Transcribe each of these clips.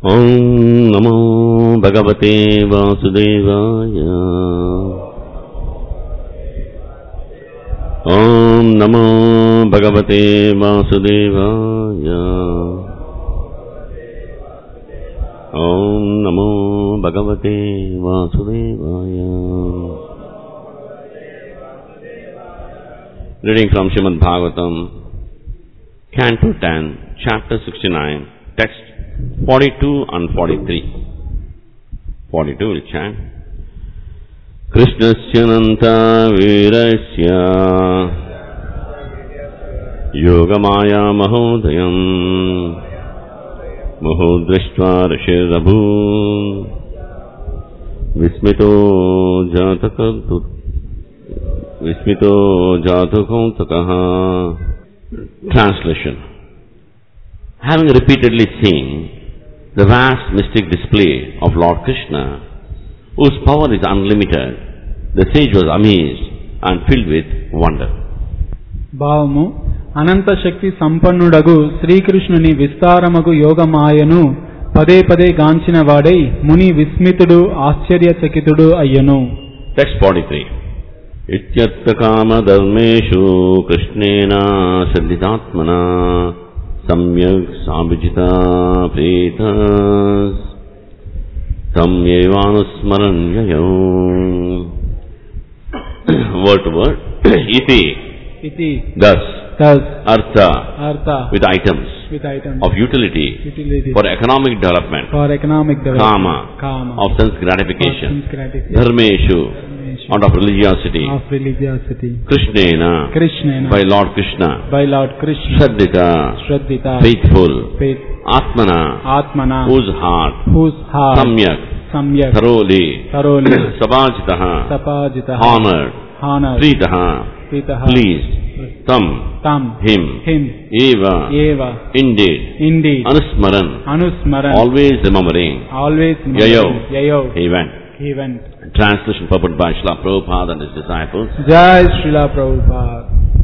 Om Namo Bhagavate Vasudevaya. Om Namo Bhagavate Vasudevaya. Om Namo Bhagavate Vasudevaya. Reading from Srimad Bhagavatam, Canto 10, Chapter 69, Text 42 and 43. 42 will chant. Krishnasya nanta virasya yogamaya mahodayam mahodrishtva rishirabhu vismito jatakantakaha. Translation. Having repeatedly seen the vast mystic display of Lord Krishna, whose power is unlimited, the sage was amazed and filled with wonder. భావము అనంత శక్తి సంపన్నుడగు శ్రీకృష్ణుని విస్తారమగు యోగమాయను పదే పదే గాంచిన వాడై ముని విస్మితుడు ఆశ్చర్యచకితుడు అయ్యను. Text 43. ఇత్యర్థ కామధర్మేషు కృష్ణేన శ్రద్ధితాత్మనా సమ్యక్ సాభిజితా ప్రీతస్ తం ఏవానుస్మరణ్యయో. Word to word. Iti. Thus. Artha. With items. Of utility. For economic development. Kama. Of sense gratification. Dharmeshu. Out of religiosity. Krishnena. By Lord Krishna. Shraddhita. Faithful. Atmana. Whose heart. Samyak. Thoroughly. Sabhajitaha. Honored. Pritaha. Pleased. Tam. Him. Eva. Indeed. Anusmaran. Always remembering. Yayo. He went. Translation purported by Srila Prabhupada and his disciples. Jai Srila Prabhupada.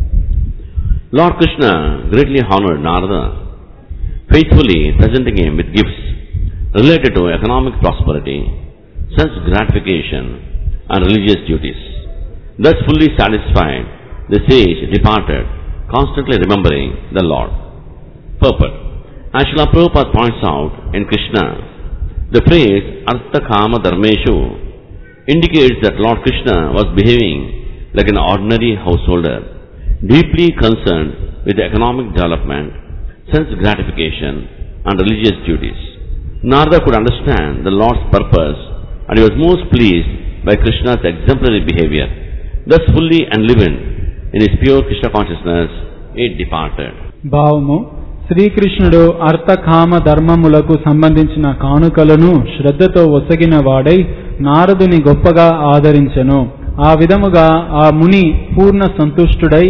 Lord Krishna greatly honored Narada, faithfully presenting him with gifts related to economic prosperity, sense gratification and religious duties. Thus fully satisfied, the sage departed, constantly remembering the Lord. Purport. As Srila Prabhupada points out in Krishna, the phrase Artha Kama Dharmeshu indicates that Lord Krishna was behaving like an ordinary householder, deeply concerned with economic development, sense gratification and religious duties. Narada could understand the Lord's purpose and he was most pleased by Krishna's exemplary behavior. Thus fully enlivened in his pure Krishna consciousness, he departed. భావము శ్రీకృష్ణుడు అర్థకామ ధర్మములకు సంబంధించిన కానుకలను శ్రద్ధతో ఒసగిన వాడై నారదుని గొప్పగా ఆదరించెను. ఆ విధముగా ఆ ముని పూర్ణ సంతుష్టుడై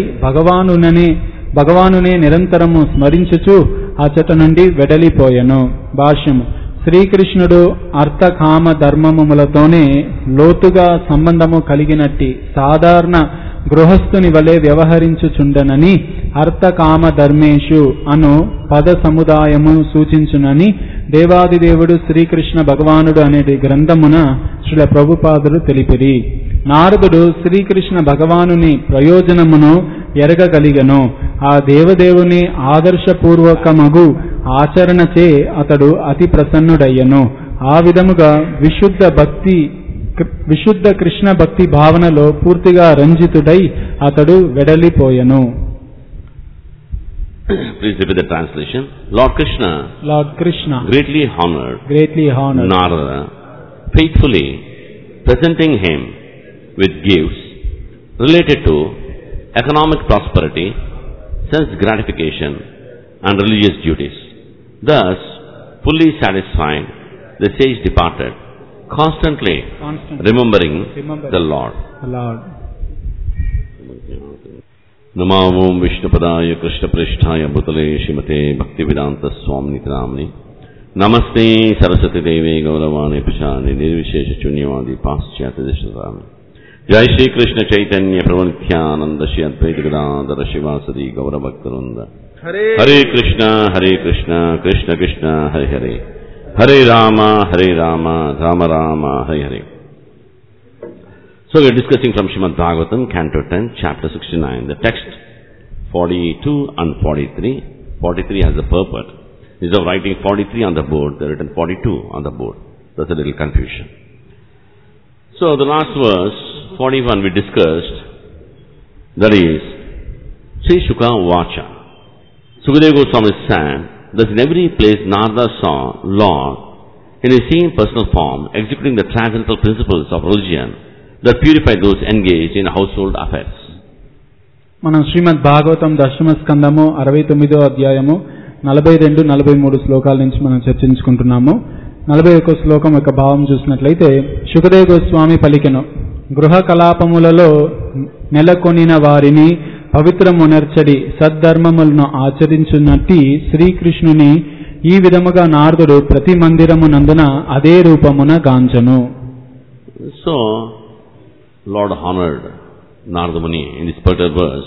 భగవానునే నిరంతరము స్మరించుచు అచట నుండి వెడలిపోయెను. భాష్యము. శ్రీకృష్ణుడు అర్థకామ ధర్మములతోనే లోతుగా సంబంధము కలిగినట్టి సాధారణ గృహస్థుని వలె వ్యవహరించుచుండనని అర్థకామ ధర్మేషు అను పద సముదాయము సూచించునని దేవాదిదేవుడు శ్రీకృష్ణ భగవానుడు అనే గ్రంథమున శ్రీల ప్రభుపాదులు తెలిపిరి. నారదుడు శ్రీకృష్ణ భగవానుని ప్రయోజనమును ఎరగగలిగను. ఆ దేవదేవుని ఆదర్శపూర్వకమగు ఆచరణచే అతడు అతి ప్రసన్నుడయ్యను. ఆ విధముగా విశుద్ధ కృష్ణ భక్తి భావనలో పూర్తిగా రంజితుడై అతడు వెడలిపోయెను. Please repeat the translation. Lord Krishna greatly honored Narada, faithfully presenting him with gifts related to economic prosperity, sense gratification and religious duties. Thus, fully satisfied, the sage departed, constantly remembering the Lord. Namo Vishnupadaya Krishna Pristhaya Bhutale Srimate Bhaktivedanta Swami Namni Namaste Saraswati Devi Gauravani Prashani Nirvishesha Chunyavadi Paschyata Deshasami Jai Shri Krishna Chaitanya Prabhu Nityananda Shri Advaita Gadadhara Shivasadi Gauravaktarunda Hare Krishna Krishna Krishna Hare Hare Hare Rama, Rama Rama, Hare Hare. So we are discussing from Srimad Bhagavatam, Canto 10, Chapter 69. The text 42 and 43. 43 has the purport. Instead of writing 43 on the board, they are written 42 on the board. That's a little confusion. So the last verse, 41, we discussed, that is, Sri Shuka Vacha. Sukadeva Goswami said that in every place Narada saw Lord in his same personal form executing the transcendental principles of religion that purify those engaged in household affairs. మనం శ్రీమద్ భాగవతం దశమ స్కందము 69వ అధ్యాయము 42-43 శ్లోకాల నుంచి మనం చర్చించుకుంటున్నాము. 41వ శ్లోకం యొక్క భావం చూసినట్లయితే, శుకదేవ గోస్వామి పలికెను, గృహ కలాపములలో నెలకొనిన వారిని పవిత్రమునర్చడి సద్ధర్మములను ఆచరించున్నట్టి శ్రీకృష్ణుని ఈ విధముగా నారదుడు ప్రతి మందిరమునందున అదే రూపమున గాంచెను. So Lord honored Narada Muni in this particular verse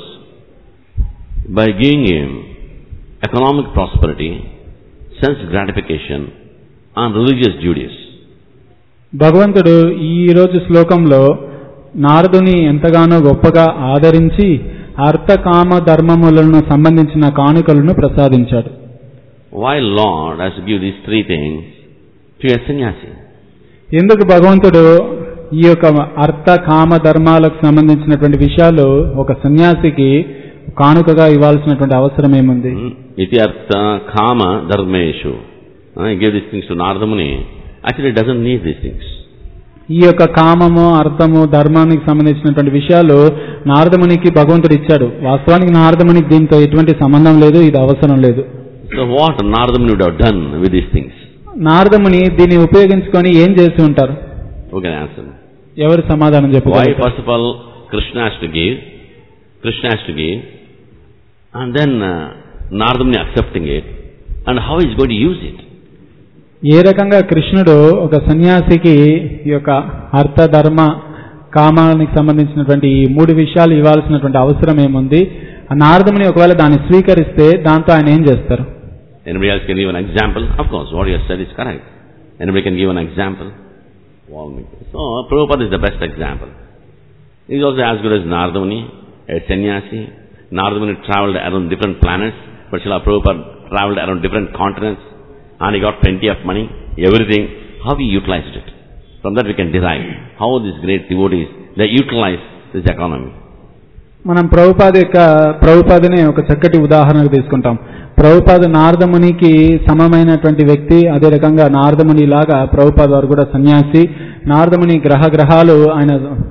by giving him economic prosperity, sense gratification and religious duties. భగవంతుడు ఈ రోజు శ్లోకంలో నారదుని ఎంతగానో గొప్పగా ఆదరించి అర్థకామ ధర్మములను సంబంధించిన కానుకలను ప్రసాదించాడు. Why Lord has to give these three things to a sannyasi? ఎందుకు భగవంతుడు ఈ యొక్క అర్థ కామ ధర్మాలకు సంబంధించినటువంటి విషయాలు ఒక సన్యాసికి కానుకగా ఇవ్వాల్సినటువంటి అవసరం ఏముంది? Iti artha kama dharmeshu. He gave these things to Narada Muni. Actually he doesn't need these things. ఈ యొక్క కామము అర్థము ధర్మానికి సంబంధించినటువంటి విషయాలు నారదమునికి భగవంతుడు ఇచ్చాడు. వాస్తవానికి నారదమునికి దీంతో ఎటువంటి సంబంధం లేదు, ఇది అవసరం లేదు. So what Narada Muni would have done with these things? Naradamuni దీన్ని ఉపయోగించుకొని ఏం చేసి ఉంటారు? Who can answer? ఎవరు సమాధానం చెప్పారు? Why first of all Krishna has to give, and then Narada Muni accepting it, and how he is going to use it? ఏ రకంగా కృష్ణుడు ఒక సన్యాసికి ఈ యొక్క అర్థ ధర్మ కామానికి సంబంధించినటువంటి ఈ మూడు విషయాలు ఇవ్వాల్సినటువంటి అవసరం ఏముంది? నారదముని ఒకవేళ దాన్ని స్వీకరిస్తే దాంతో ఆయన ఏం చేస్తారు? Anybody else can give an example? Of course, what you have said is correct. Anybody can give an example? So Prabhupada is the best example. He is also as good as Narada Muni, a sannyasi. Narada Muni travelled around different planets, but Srila Prabhupada travelled around different continents, and he got plenty of money, everything. How he utilized it? From that we can derive how these great devotees, they utilize this economy. మనం ప్రభుపాదని ఒక చక్కటి ఉదాహరణకు తీసుకుంటాం. ప్రభుపాద నారదమునికి సమమైనటువంటి వ్యక్తి. అదే రకంగా నారదముని లాగా ప్రభుపాద వారు కూడా సన్యాసి. నారదముని గ్రహాలు ఆయన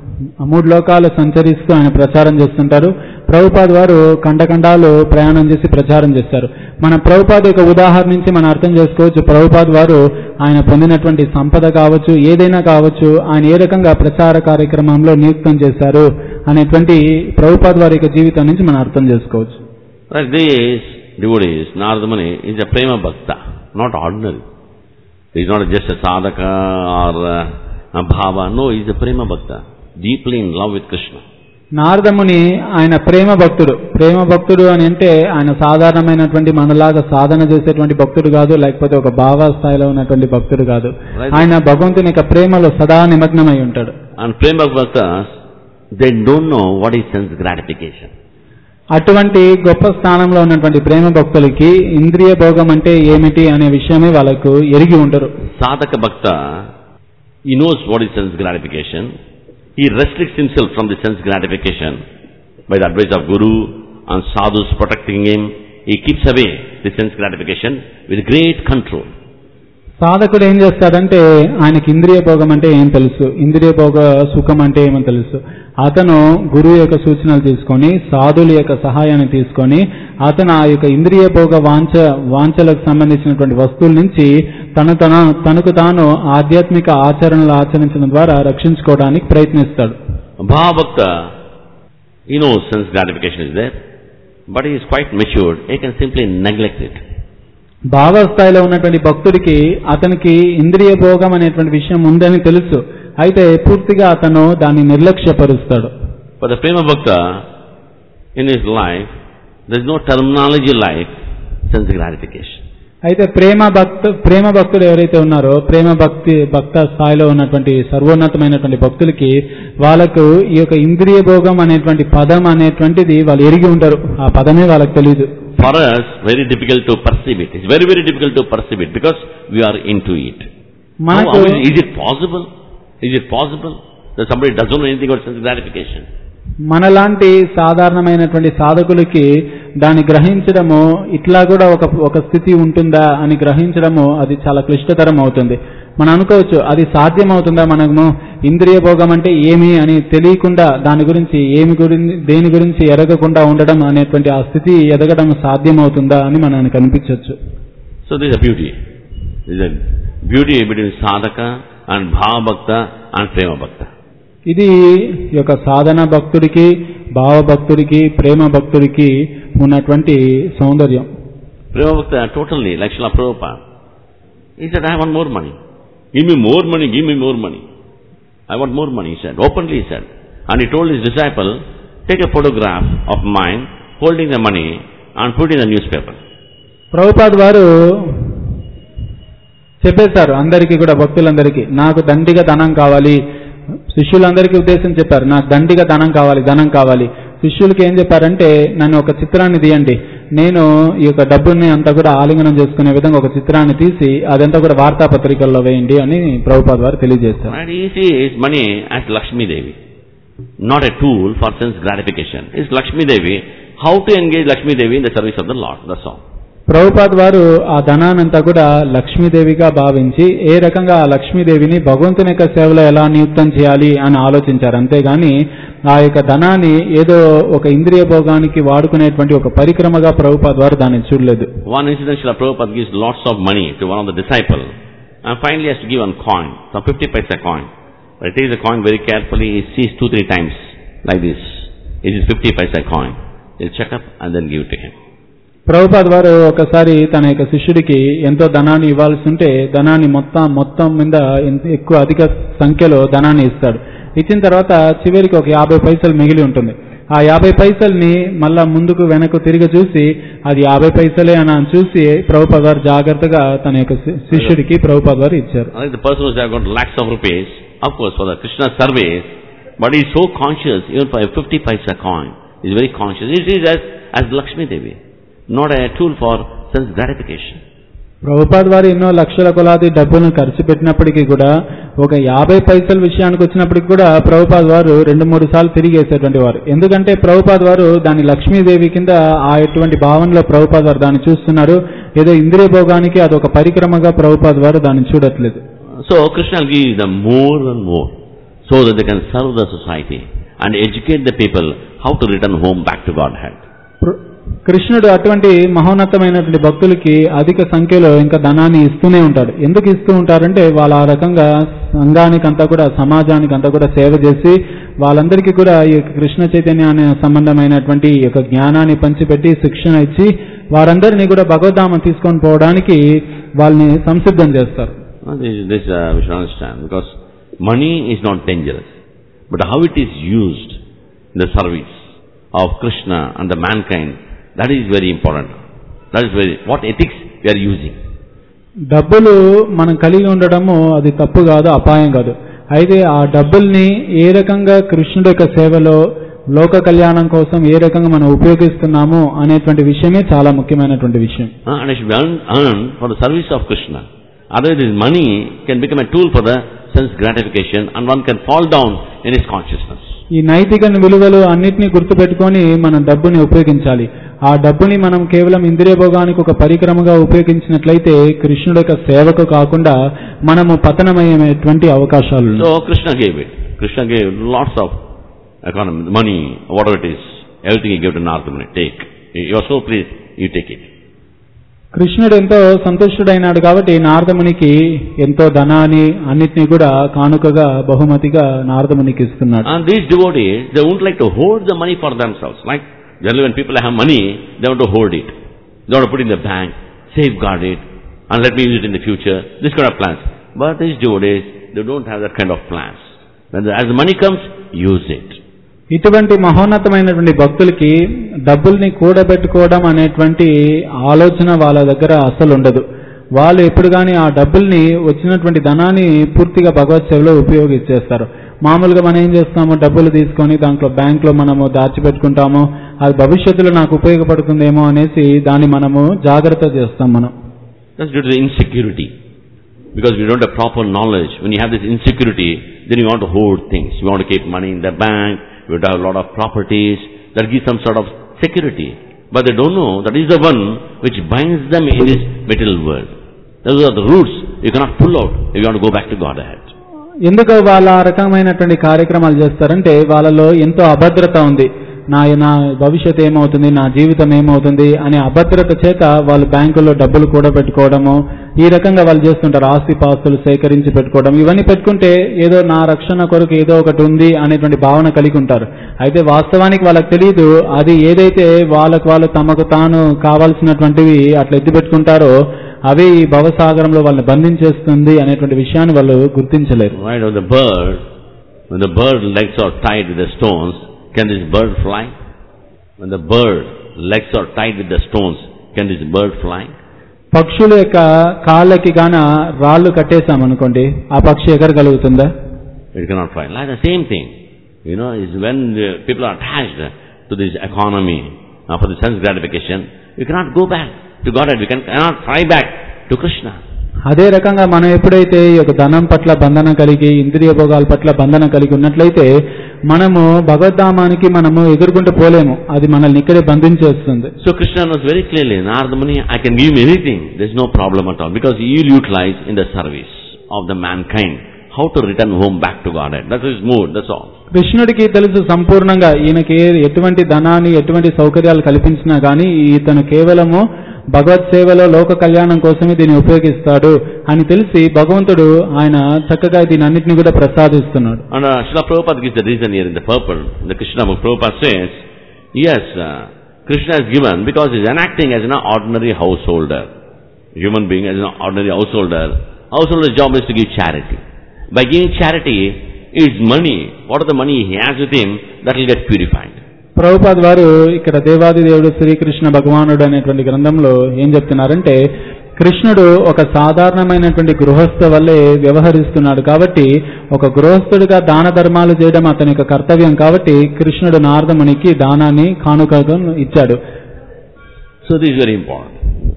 3 లోకాలు సంచరిస్తూ ఆయన ప్రచారం చేస్తుంటారు. ప్రభుపాద వారు ఖండఖండాలు ప్రయాణం చేసి ప్రచారం చేస్తారు. మన ప్రభుపాద యొక్క ఉదాహరణ నుంచి మనం అర్థం చేసుకోవచ్చు, ప్రభుపాద వారు ఆయన పొందినటువంటి సంపద కావచ్చు, ఏదైనా కావచ్చు, ఆయన ఏ రకంగా ప్రచార కార్యక్రమంలో నియుక్తం చేశారు అనేటువంటి ప్రభుపాద వారి యొక్క జీవితం నుంచి మనం అర్థం చేసుకోవచ్చు. Like this devotees, Narada Muni is a prema bhakta, not ordinary. He is not just a sadhaka or a bhava. No, he is a prema bhakta, deeply in love with Krishna. Naradamuni ఆయన ప్రేమ భక్తుడు అని అంటే ఆయన సాధారణమైనటువంటి మనలాగా సాధన చేసేటువంటి భక్తుడు కాదు, లేకపోతే ఒక భావ స్థాయిలో ఉన్నటువంటి భక్తుడు కాదు. ఆయన భగవంతుని యొక్క ప్రేమలో సదా నిమగ్నమై ఉంటాడు. And prema bhaktas, they don't know what is sense gratification. అటువంటి గొప్ప స్థానంలో ఉన్నటువంటి ప్రేమ భక్తులకి ఇంద్రియ భోగం అంటే ఏమిటి అనే విషయమే వాళ్ళకు ఎరిగి ఉండరు. Sadhaka bhakta, he knows what is sense gratification. He restricts himself from the sense gratification by the advice of Guru and sadhus protecting him. He keeps away the sense gratification with great control. సాధకుడు ఏం చేస్తాడంటే ఆయనకి ఇంద్రియ భోగం అంటే ఏం తెలుసు, ఇంద్రియ భోగ సుఖం అంటే ఏమో తెలుసు. అతను గురువు యొక్క సూచనలు తీసుకొని, సాధువుల యొక్క సహాయాన్ని తీసుకొని, అతను ఆ యొక్క ఇంద్రియ భోగ వాంఛలకు సంబంధించినటువంటి వస్తువుల నుంచి తనకు తాను ఆధ్యాత్మిక ఆచరణలు ఆచరించడం ద్వారా రక్షించుకోవడానికి ప్రయత్నిస్తాడు. Bhavakta, he knows sense gratification is there, but he is quite matured. He can simply neglect it. భావస్థాయిలో ఉన్నటువంటి భక్తుడికి అతనికి ఇంద్రియ భోగం అనేటువంటి విషయం ఉందని తెలుసు, అయితే పూర్తిగా అతను దాన్ని నిర్లక్ష్యపరుస్తాడు. For the prema bhakta, in his life, there is no terminology like sense gratification. అయితే ప్రేమ భక్తులు ఎవరైతే ఉన్నారో భక్త స్థాయిలో ఉన్నటువంటి సర్వోన్నతమైనటువంటి భక్తులకి వాళ్ళకు ఈ యొక్క ఇంద్రియ భోగం అనేటువంటి పదం అనేటువంటిది వాళ్ళు ఎరిగి ఉంటారు. ఆ పదమే వాళ్ళకి తెలియదు. For us, very difficult to perceive it. It's very, very difficult to perceive it because we are into it. Is it possible? Is it possible that somebody doesn't know anything about sense gratification? మనలాంటి సాధారణమైనటువంటి సాధకులకి దాన్ని గ్రహించడము ఇట్లా కూడా ఒక స్థితి ఉంటుందా అని గ్రహించడము అది చాలా క్లిష్టతరం అవుతుంది. మనం అనుకోవచ్చు అది సాధ్యమవుతుందా, మనము ఇంద్రియ భోగం అంటే ఏమి అని తెలియకుండా దేని గురించి ఎరగకుండా ఉండడం అనేటువంటి ఆ స్థితి ఎదగడం సాధ్యమవుతుందా అని మనకు అనిపించవచ్చు. So there is a beauty. There is a beauty between sadhaka and bhava bhakta and prema bhakta. ఇది యొక్క సాధన భక్తుడికి, భావ భక్తుడికి, ప్రేమ భక్తుడికి ఉన్నటువంటి సౌందర్యం. ప్రేమ భక్త totally like Srila Prabhupada. He said, I want more money. Give me more money, give me more money. I want more money, he said. Openly he said. And he told his disciple, take a photograph of mine holding the money and put it in the newspaper. Prabhupad వారు చెప్పేశారు అందరికీ కూడా, భక్తులందరికీ, నాకు దండిగా ధనం కావాలి. శిష్యులందరికీ ఉద్దేశం చెప్పారు, నాకు దండిగా ధనం కావాలి. శిష్యులకి ఏం చెప్పారంటే, నన్ను ఒక చిత్రాన్ని తీయండి, నేను ఈ యొక్క డబ్బుని అంతా కూడా ఆలింగనం చేసుకునే విధంగా ఒక చిత్రాన్ని తీసి అదంతా కూడా వార్తాపత్రికల్లో వేయండి అని ప్రభుపాద్ వారు తెలియజేస్తారు. And he sees money as Lakshmi Devi, not a tool for sense gratification. It's Lakshmi Devi. How to engage Lakshmi Devi in the service of the Lord? That's all. Prabhupad వారు ఆ ధనానంతా కూడా లక్ష్మీదేవిగా భావించి ఏ రకంగా ఆ లక్ష్మీదేవిని భగవంతుని యొక్క సేవలో ఎలా నియుక్తం చేయాలి అని ఆలోచించారు. అంతేగాని ఆ యొక్క ధనాన్ని ఏదో ఒక ఇంద్రియ భోగానికి వాడుకునేటువంటి ఒక పరిక్రమగా ప్రభుపాద్ వారు దాన్ని చూడలేదు. One incident, Srila Prabhupada gives lots of money to one of the disciples and finally has to give one coin, some 50 paisa coin. But he takes the coin very carefully, he sees 2-3 times like this. It is 50 paisa coin. He'll check up and then give it to him. Prabhupad వారు ఒకసారి తన యొక్క శిష్యుడికి ఎంతో ధనాన్ని ఇవ్వాల్సి ఉంటే ధనాన్ని మొత్తం మీద ఎక్కువ అధిక సంఖ్యలో ధనాన్ని ఇస్తాడు. ఇచ్చిన తర్వాత చివరికి ఒక 50 పైసలు మిగిలి ఉంటుంది. ఆ 50 పైసల్ని మళ్ళా ముందుకు వెనక్కు తిరిగి చూసి అది 50 పైసలే అని చూసి ప్రభుపాద్ వారు జాగ్రత్తగా తన యొక్క శిష్యుడికి ప్రభుపాద్ వారు ఇచ్చారు. The person who has got lakhs of rupees, of course for the Krishna service, but he is so conscious even for a 50 paisa coin. He is very conscious. He sees as Lakshmi Devi, not a tool for sense gratification. Prabhupad వారు ఎన్నో లక్షల కొలాది డబ్బును ఖర్చు పెట్టినప్పటికీ కూడా ఒక 50 పైసల విషయానికి వచ్చినప్పటికీ కూడా ప్రభుపాద్ వారు 2-3 సార్లు తిరిగి వేసేటువంటి వారు. ఎందుకంటే ప్రభుపాద్ వారు దాని లక్ష్మీదేవి కింద ఆ ఎటువంటి భావనలో ప్రభుపాద్ వారు దాన్ని చూస్తున్నారు. ఏదో ఇంద్రియ భోగానికి అదొక పరిక్రమగా ప్రభుపాద్ వారు దాన్ని చూడట్లేదు. So Krishna gives them more and more so that they can serve the society and educate the people how to return home back to Godhead. కృష్ణుడు అటువంటి మహోన్నతమైనటువంటి భక్తులకి అధిక సంఖ్యలో ఇంకా ధనాన్ని ఇస్తూనే ఉంటాడు. ఎందుకు ఇస్తూ ఉంటారంటే వాళ్ళు ఆ రకంగా సంఘానికంతా కూడా, సమాజానికంతా కూడా సేవ చేసి వాళ్ళందరికీ కూడా ఈ కృష్ణ చైతన్యాన్ని సంబంధమైనటువంటి ఈ యొక్క జ్ఞానాన్ని పంచిపెట్టి శిక్షణ ఇచ్చి వారందరినీ కూడా భగవద్ధామం తీసుకొని పోవడానికి వాళ్ళని సంసిద్ధం చేస్తారు. This we should understand, because money is not dangerous, but how it is used in the service of Krishna and the mankind, that is very important. That is what ethics we are using. డబ్బులు మనం కలిగి ఉండడము అది తప్పు కాదు, అపాయం కాదు. అయితే ఆ డబ్బుల్ని ఏ రకంగా కృష్ణుడి యొక్క సేవలో లోక కళ్యాణం కోసం ఏ రకంగా మనం ఉపయోగిస్తున్నాము అనేటువంటి విషయమే చాలా ముఖ్యమైనటువంటి విషయం. And it should be earned for the service of Krishna. Otherwise this money can become a tool for the sense gratification and one can fall down in his consciousness. ఈ నైతిక విలువలు అన్నిటినీ గుర్తుపెట్టుకొని మనం డబ్బుని ఉపయోగించాలి. ఆ డబ్బుని మనం కేవలం ఇంద్రియ భోగానికి ఒక పరిక్రమగా ఉపయోగించినట్లయితే కృష్ణుడి యొక్క సేవకు కాకుండా మనము పతనమయ్యేటువంటి అవకాశాలు. So Krishna gave it. Krishna gave lots of economy, money, whatever it is, everything he gave to Narada Muni. Take. You are so pleased, you take it. కృష్ణుడు ఎంతో సంతుష్టుడైనాడు కాబట్టి నారదమునికి ఎంతో ధనాన్ని అన్నిటినీ కూడా కానుకగా బహుమతిగా నారదమునికి ఇస్తున్నాడు. And these devotees, they won't like to hold the money for themselves. Like generally when people have money, they want to hold it. They want to put it in the bank, safeguard it, and let me use it in the future. This kind of plans. But these devotees, they don't have that kind of plans. As the money comes, use it. ఇటువంటి మహోన్నతమైనటువంటి భక్తులకి డబ్బుల్ని కూడబెట్టుకోవడం అనేటువంటి ఆలోచన వాళ్ళ దగ్గర అసలు ఉండదు. వాళ్ళు ఎప్పుడు కానీ ఆ డబ్బుల్ని వచ్చినటువంటి ధనాన్ని పూర్తిగా భగవత్ సేవలో ఉపయోగించేస్తారు. మామూలుగా మనం ఏం చేస్తాము, డబ్బులు తీసుకొని దాంట్లో బ్యాంకులో మనము దాచిపెట్టుకుంటాము, అది భవిష్యత్తులో నాకు ఉపయోగపడుతుందేమో అనేసి దాన్ని మనము జాగ్రత్త చేస్తాం మనం. That's due to the insecurity. Because we don't have proper knowledge. When you have this insecurity, then you want to hoard things. You want to keep money in the bank, you want to have a lot of properties, that gives some sort of security. But they don't know that is the one which binds them in this material world. Those are the roots you cannot pull out if you want to go back to Godhead. ఎందుకు వాళ్ళ ఆ రకమైనటువంటి కార్యక్రమాలు చేస్తారంటే వాళ్ళలో ఎంతో అభద్రత ఉంది. నా భవిష్యత్ ఏమవుతుంది, నా జీవితం ఏమవుతుంది అనే అభద్రత చేత వాళ్ళు బ్యాంకుల్లో డబ్బులు కూడా పెట్టుకోవడము, ఈ రకంగా వాళ్ళు చేస్తుంటారు. ఆస్తిపాస్తులు సేకరించి పెట్టుకోవడం, ఇవన్నీ పెట్టుకుంటే ఏదో నా రక్షణ కొరకు ఏదో ఒకటి ఉంది అనేటువంటి భావన కలిగి ఉంటారు. అయితే వాస్తవానికి వాళ్ళకి తెలియదు, అది ఏదైతే వాళ్ళు తమకు తాను కావాల్సినటువంటివి అట్లా ఎత్తి పెట్టుకుంటారో అవి ఈ భవసాగరంలో వాళ్ళని బంధించేస్తుంది అనేటువంటి విషయాన్ని వాళ్ళు గుర్తించలేరు. When the bird legs are tied with the stones, can this bird fly? When the bird legs are tied with the stones, can this bird fly? పక్షుల యొక్క కాళ్ళకి గాన రాళ్ళు కట్టేసామనుకోండి, ఆ పక్షి ఎగరగలుగుతుందా? It cannot fly. Like the same thing, is when people are attached to this economy for the sense gratification, you cannot go back to Godhead. We cannot fly back to Krishna. అదే రకంగా మనం ఎప్పుడైతే ఈ యొక్క ధనం పట్ల బంధన కలిగి, ఇంద్రియ భోగాల పట్ల బంధన కలిగి ఉన్నట్లయితే మనము భగవద్ధామానికి మనము ఎదుర్కొంటూ పోలేము, అది మనల్ని ఇక్కడే బంధించేస్తుంది. So Krishna knows very clearly, Narada Muni, I can give him anything, there is no problem at all, because he will utilize in the service of the mankind how to return home back to Godhead. That's his mood, that's all. కృష్ణుడికి తెలుసు సంపూర్ణంగా ఈయనకి ఎటువంటి ధనాన్ని ఎటువంటి సౌకర్యాలు కల్పించినా కానీ ఇతను కేవలము భగవత్ సేవలో లోక కళ్యాణం కోసమే దీన్ని ఉపయోగిస్తాడు అని తెలిసి భగవంతుడు ఆయన చక్కగా దీని అన్నిటిని కూడా ప్రసాదిస్తున్నాడు. And Srila Prabhupada gives the reason here in the purport, the Krishna book. Prabhupada says, yes, Krishna is given because he is enacting as an ordinary householder. Human being as an ordinary householder. Householder's job is to give charity. By giving charity, his money, what are the money he has with him, that will get purified. Prabhupad వారు ఇక్కడ దేవాది దేవుడు శ్రీకృష్ణ భగవానుడు అనేటువంటి గ్రంథంలో ఏం చెప్తున్నారంటే, కృష్ణుడు ఒక సాధారణమైనటువంటి గృహస్థ వల్లే వ్యవహరిస్తున్నాడు కాబట్టి, ఒక గృహస్థుడిగా దాన ధర్మాలు చేయడం అతని యొక్క కర్తవ్యం కాబట్టి కృష్ణుడు నారదమునికి దానాన్ని కానుకగా ఇచ్చాడు. So this is very important.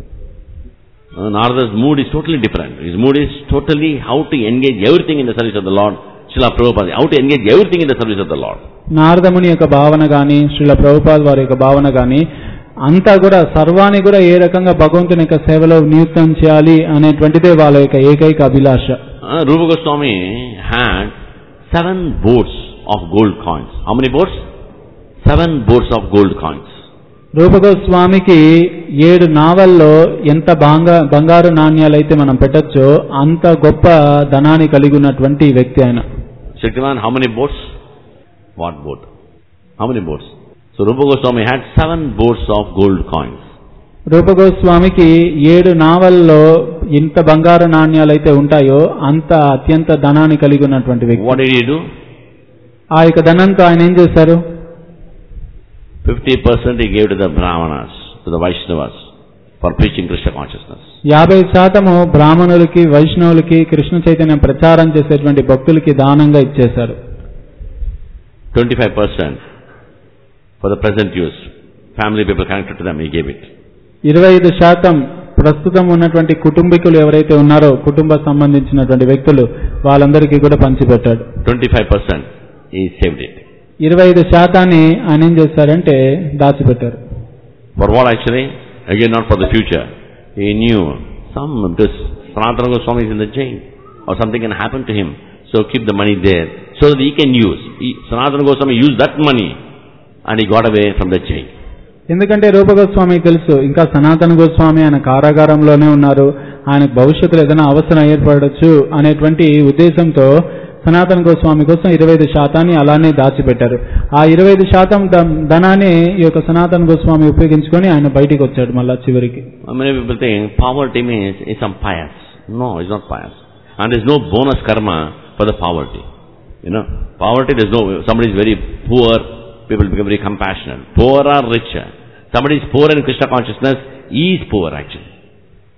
Narada's mood is totally different. His mood is totally how to engage everything in the service of the Lord. Srila Prabhupada, how to engage everything in the service of the Lord. Naradamuni యొక్క భావన గాని, శ్రీల ప్రభుపాద్ వారి యొక్క భావన గాని అంతా కూడా సర్వాన్ని కూడా ఏ రకంగా భగవంతుని యొక్క సేవలో నియుక్తం చేయాలి అనేటువంటిదే వాళ్ళ యొక్క ఏకైక అభిలాష. Rupa Goswami had 7 boats of gold coins. How many boats? 7 boats of gold coins. రూపగోస్వామికి 7 నావల్లో ఎంత బంగారు నాణ్యాలు అయితే మనం పెట్టొచ్చో అంత గొప్ప ధనాన్ని కలిగి ఉన్నటువంటి వ్యక్తి ఆయన. Shaktiman, how many boats? What boat? How many boats? So Rupa Goswami had 7 boats of gold coins. రూపగోస్వామికి 7 నావల్లో ఎంత బంగారు నాణ్యాలు అయితే ఉంటాయో అంత అత్యంత ధనాన్ని కలిగి ఉన్నటువంటి వ్యక్తి. What did he do? ఆ యొక్క ధనంతో ఆయన ఏం చేశారు? 50% he gave to the Brahmanas, to the Vaishnavas, for preaching Krishna consciousness. 50% బ్రాహ్మణులకి, వైష్ణవులకి, కృష్ణ చైతన్యం ప్రచారం చేసేటువంటి భక్తులకి దానంగా ఇచ్చేశారు. 25% for the present use. Family people connected to them, he gave it. 25% ప్రస్తుతం ఉన్నటువంటి కుటుంబీకులు ఎవరైతే ఉన్నారో, కుటుంబ సంబంధించినటువంటి వ్యక్తులు వాళ్ళందరికీ కూడా పంచిపెట్టాడు. 25% he saved it. 25% ఆయన ఏం చేశారంటే దాచిపెట్టారు. For what actually? Again, not for the future. He knew this Sanatana Goswami is in the jail or something can happen to him. So keep the money there so that he can use. Sanatana Goswami used that money and he got away from the jail. ఎందుకంటే రూపగోస్వామి తెలుసు ఇంకా సనాతన గోస్వామి ఆయన కారాగారంలోనే ఉన్నారు, ఆయనకు భవిష్యత్తులో ఏదైనా అవసరం ఏర్పడవచ్చు అనేటువంటి ఉద్దేశంతో సనాతన గోస్వామి కోసం 25% అలానే దాచిపెట్టారు. ఆ 25% ధనాన్ని ఈ యొక్క సనాతన గోస్వామి ఉపయోగించుకొని ఆయన బయటికి వచ్చాడు మళ్ళా చివరికి. Many people think poverty means is some pious. No, it's not pious. And there's no bonus karma for the poverty. Poverty, there's no, somebody is very poor, people become very compassionate. Poor or rich. Somebody is poor in Krishna consciousness, he is poor actually.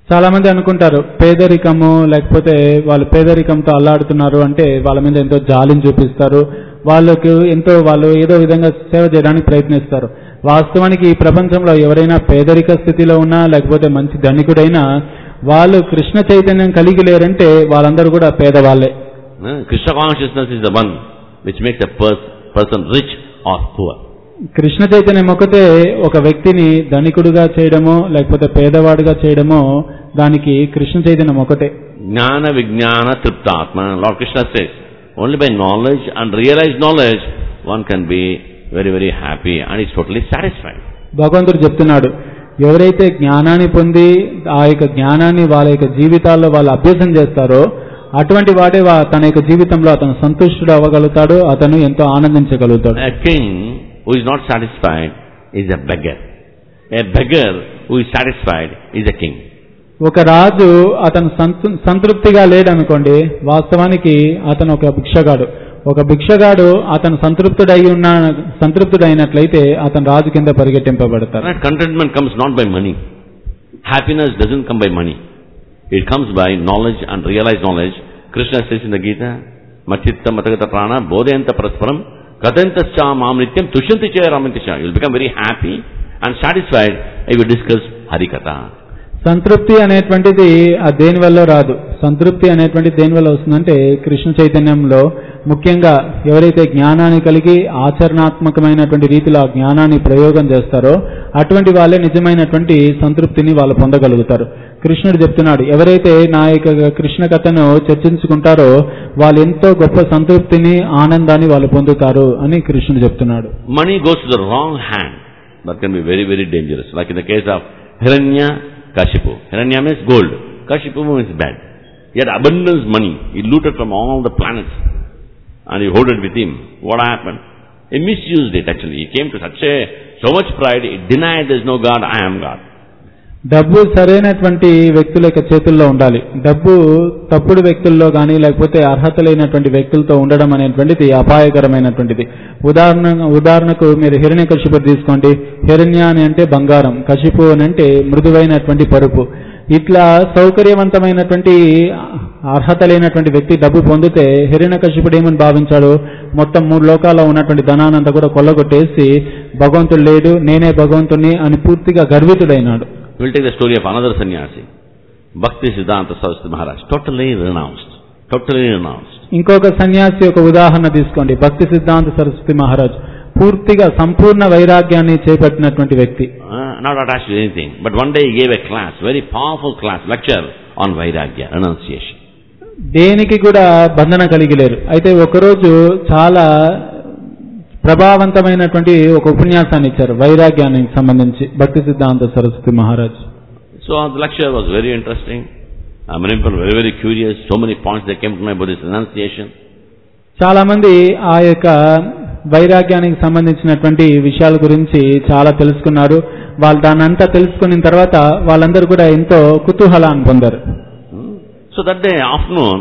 చాలా మంది అనుకుంటారు పేదరికము లేకపోతే వాళ్ళు పేదరికంతో అల్లాడుతున్నారు అంటే వాళ్ళ మీద ఎంతో జాలిని చూపిస్తారు, వాళ్ళు ఏదో విధంగా సేవ చేయడానికి ప్రయత్నిస్తారు. వాస్తవానికి ఈ ప్రపంచంలో ఎవరైనా పేదరిక స్థితిలో ఉన్నా లేకపోతే మంచి ధనికుడైనా వాళ్ళు కృష్ణ చైతన్యం కలిగి లేరంటే వాళ్ళందరూ కూడా పేదవాళ్లే. Krishna consciousness is the one which makes a person rich or poor. Krishna చైతన్యం ఒకటే ఒక వ్యక్తిని ధనికుడుగా చేయడమో లేకపోతే పేదవాడుగా చేయడమో దానికి కృష్ణ చైతన్యం ఒకటే. Jnana Vijnana Triptatma. Lord Krishna says, only by knowledge and realized knowledge one can be very, very happy and is totally satisfied. భగవంతుడు చెప్తున్నాడు, ఎవరైతే జ్ఞానాన్ని పొంది ఆ యొక్క జ్ఞానాన్ని వాళ్ళ యొక్క జీవితాల్లో వాళ్ళు అభ్యాసం చేస్తారో అటువంటి వాడే తన యొక్క జీవితంలో అతను సంతుష్టుడు అవ్వగలుగుతాడు, అతను ఎంతో ఆనందించగలుగుతాడు. A king who is not satisfied is a beggar. A beggar who is satisfied is a king. ఒక రాజు అతను సంతృప్తిగా లేడనుకోండి, వాస్తవానికి అతను ఒక భిక్షగాడు. ఒక భిక్షగాడు అతను సంతృప్తుడైనట్లయితే అతను రాజు కింద పరిగెట్టింపబడతాడు. Contentment comes not by money. Happiness doesn't come by money. It comes by knowledge and realized knowledge. Krishna says in the Gita, Machitta Matagata Prana Bodhayanta Prasparam Katantascha Mam Nityam Tushanti Chaya Ramantisha. You will become very happy and satisfied if you discuss Harikatha. సంతృప్తి అనేటువంటిది దేని వల్ల రాదు. సంతృప్తి అనేటువంటిది దేని వల్ల వస్తుందంటే కృష్ణ చైతన్యంలో ముఖ్యంగా ఎవరైతే జ్ఞానాన్ని కలిగి ఆచరణాత్మకమైనటువంటి రీతిలో ఆ జ్ఞానాన్ని ప్రయోగం చేస్తారో అటువంటి వాళ్ళే నిజమైనటువంటి సంతృప్తిని వాళ్ళు పొందగలుగుతారు. కృష్ణుడు చెప్తున్నాడు, ఎవరైతే నా యొక్క కృష్ణ కథను చర్చించుకుంటారో వాళ్ళు ఎంతో గొప్ప సంతృప్తిని ఆనందాన్ని వాళ్ళు పొందుతారు అని కృష్ణుడు చెప్తున్నాడు. Money goes to the wrong hand. That can be very, very dangerous. Like in the case of Hiranya Kashipu. Hiranya means gold. Kashipu means bad. He had abundance money. He looted from all the planets and he hoarded with him. What happened? He misused it actually. He came to so much pride, he denied there is no God, I am God. డబ్బు సరైనటువంటి వ్యక్తుల యొక్క చేతుల్లో ఉండాలి. డబ్బు తప్పుడు వ్యక్తుల్లో కానీ లేకపోతే అర్హత లేనటువంటి వ్యక్తులతో ఉండడం అనేటువంటిది అపాయకరమైనటువంటిది. ఉదాహరణకు మీరు హిరణ్యకశిపు తీసుకోండి. హిరణ్య అని అంటే బంగారం, కశిపు అని అంటే మృదువైనటువంటి పరుపు. ఇట్లా సౌకర్యవంతమైనటువంటి అర్హత లేనటువంటి వ్యక్తి డబ్బు పొందితే హిరణ్యకశిపుడు ఏమని భావించాడు, మొత్తం 3 లోకాల్లో ఉన్నటువంటి ధనానంతా కూడా కొల్లగొట్టేసి భగవంతుడు లేడు, నేనే భగవంతుని అని పూర్తిగా గర్వితుడైనాడు. We'll take the story of another sannyasi, Bhakti Siddhanta Saraswati Maharaj, totally renounced. ఇంకొక సన్యాసి ఒక ఉదాహరణ తీసుకోండి. భక్తి సిద్ధాంత సరస్వతి మహారాజ్ పూర్తిగా సంపూర్ణ వైరాగ్యాన్ని చేపట్టినటువంటి వ్యక్తి. Not attached to anything, but one day he gave a class, very powerful class, lecture on Vairagya, renunciation. దేనికి కూడా బంధన కలిగి లేరు. అయితే ఒకరోజు చాలా ప్రభావవంతమైనటువంటి ఒక ఉపన్యాసాన్ని ఇచ్చారు వైరాగ్యానికి సంబంధించి భక్తి సిద్ధాంత Saraswati Maharaj. So the lecture was very interesting. Many people were very, very curious. So many points that came to my about this renunciation. చాలా మంది ఆ యొక్క వైరాగ్యానికి సంబంధించినటువంటి విషయాల గురించి చాలా తెలుసుకున్నారు. వాళ్ళు దాన్నంతా తెలుసుకున్న తర్వాత వాళ్ళందరూ కూడా ఎంతో కుతూహలాన్ని పొందారు. So that day afternoon,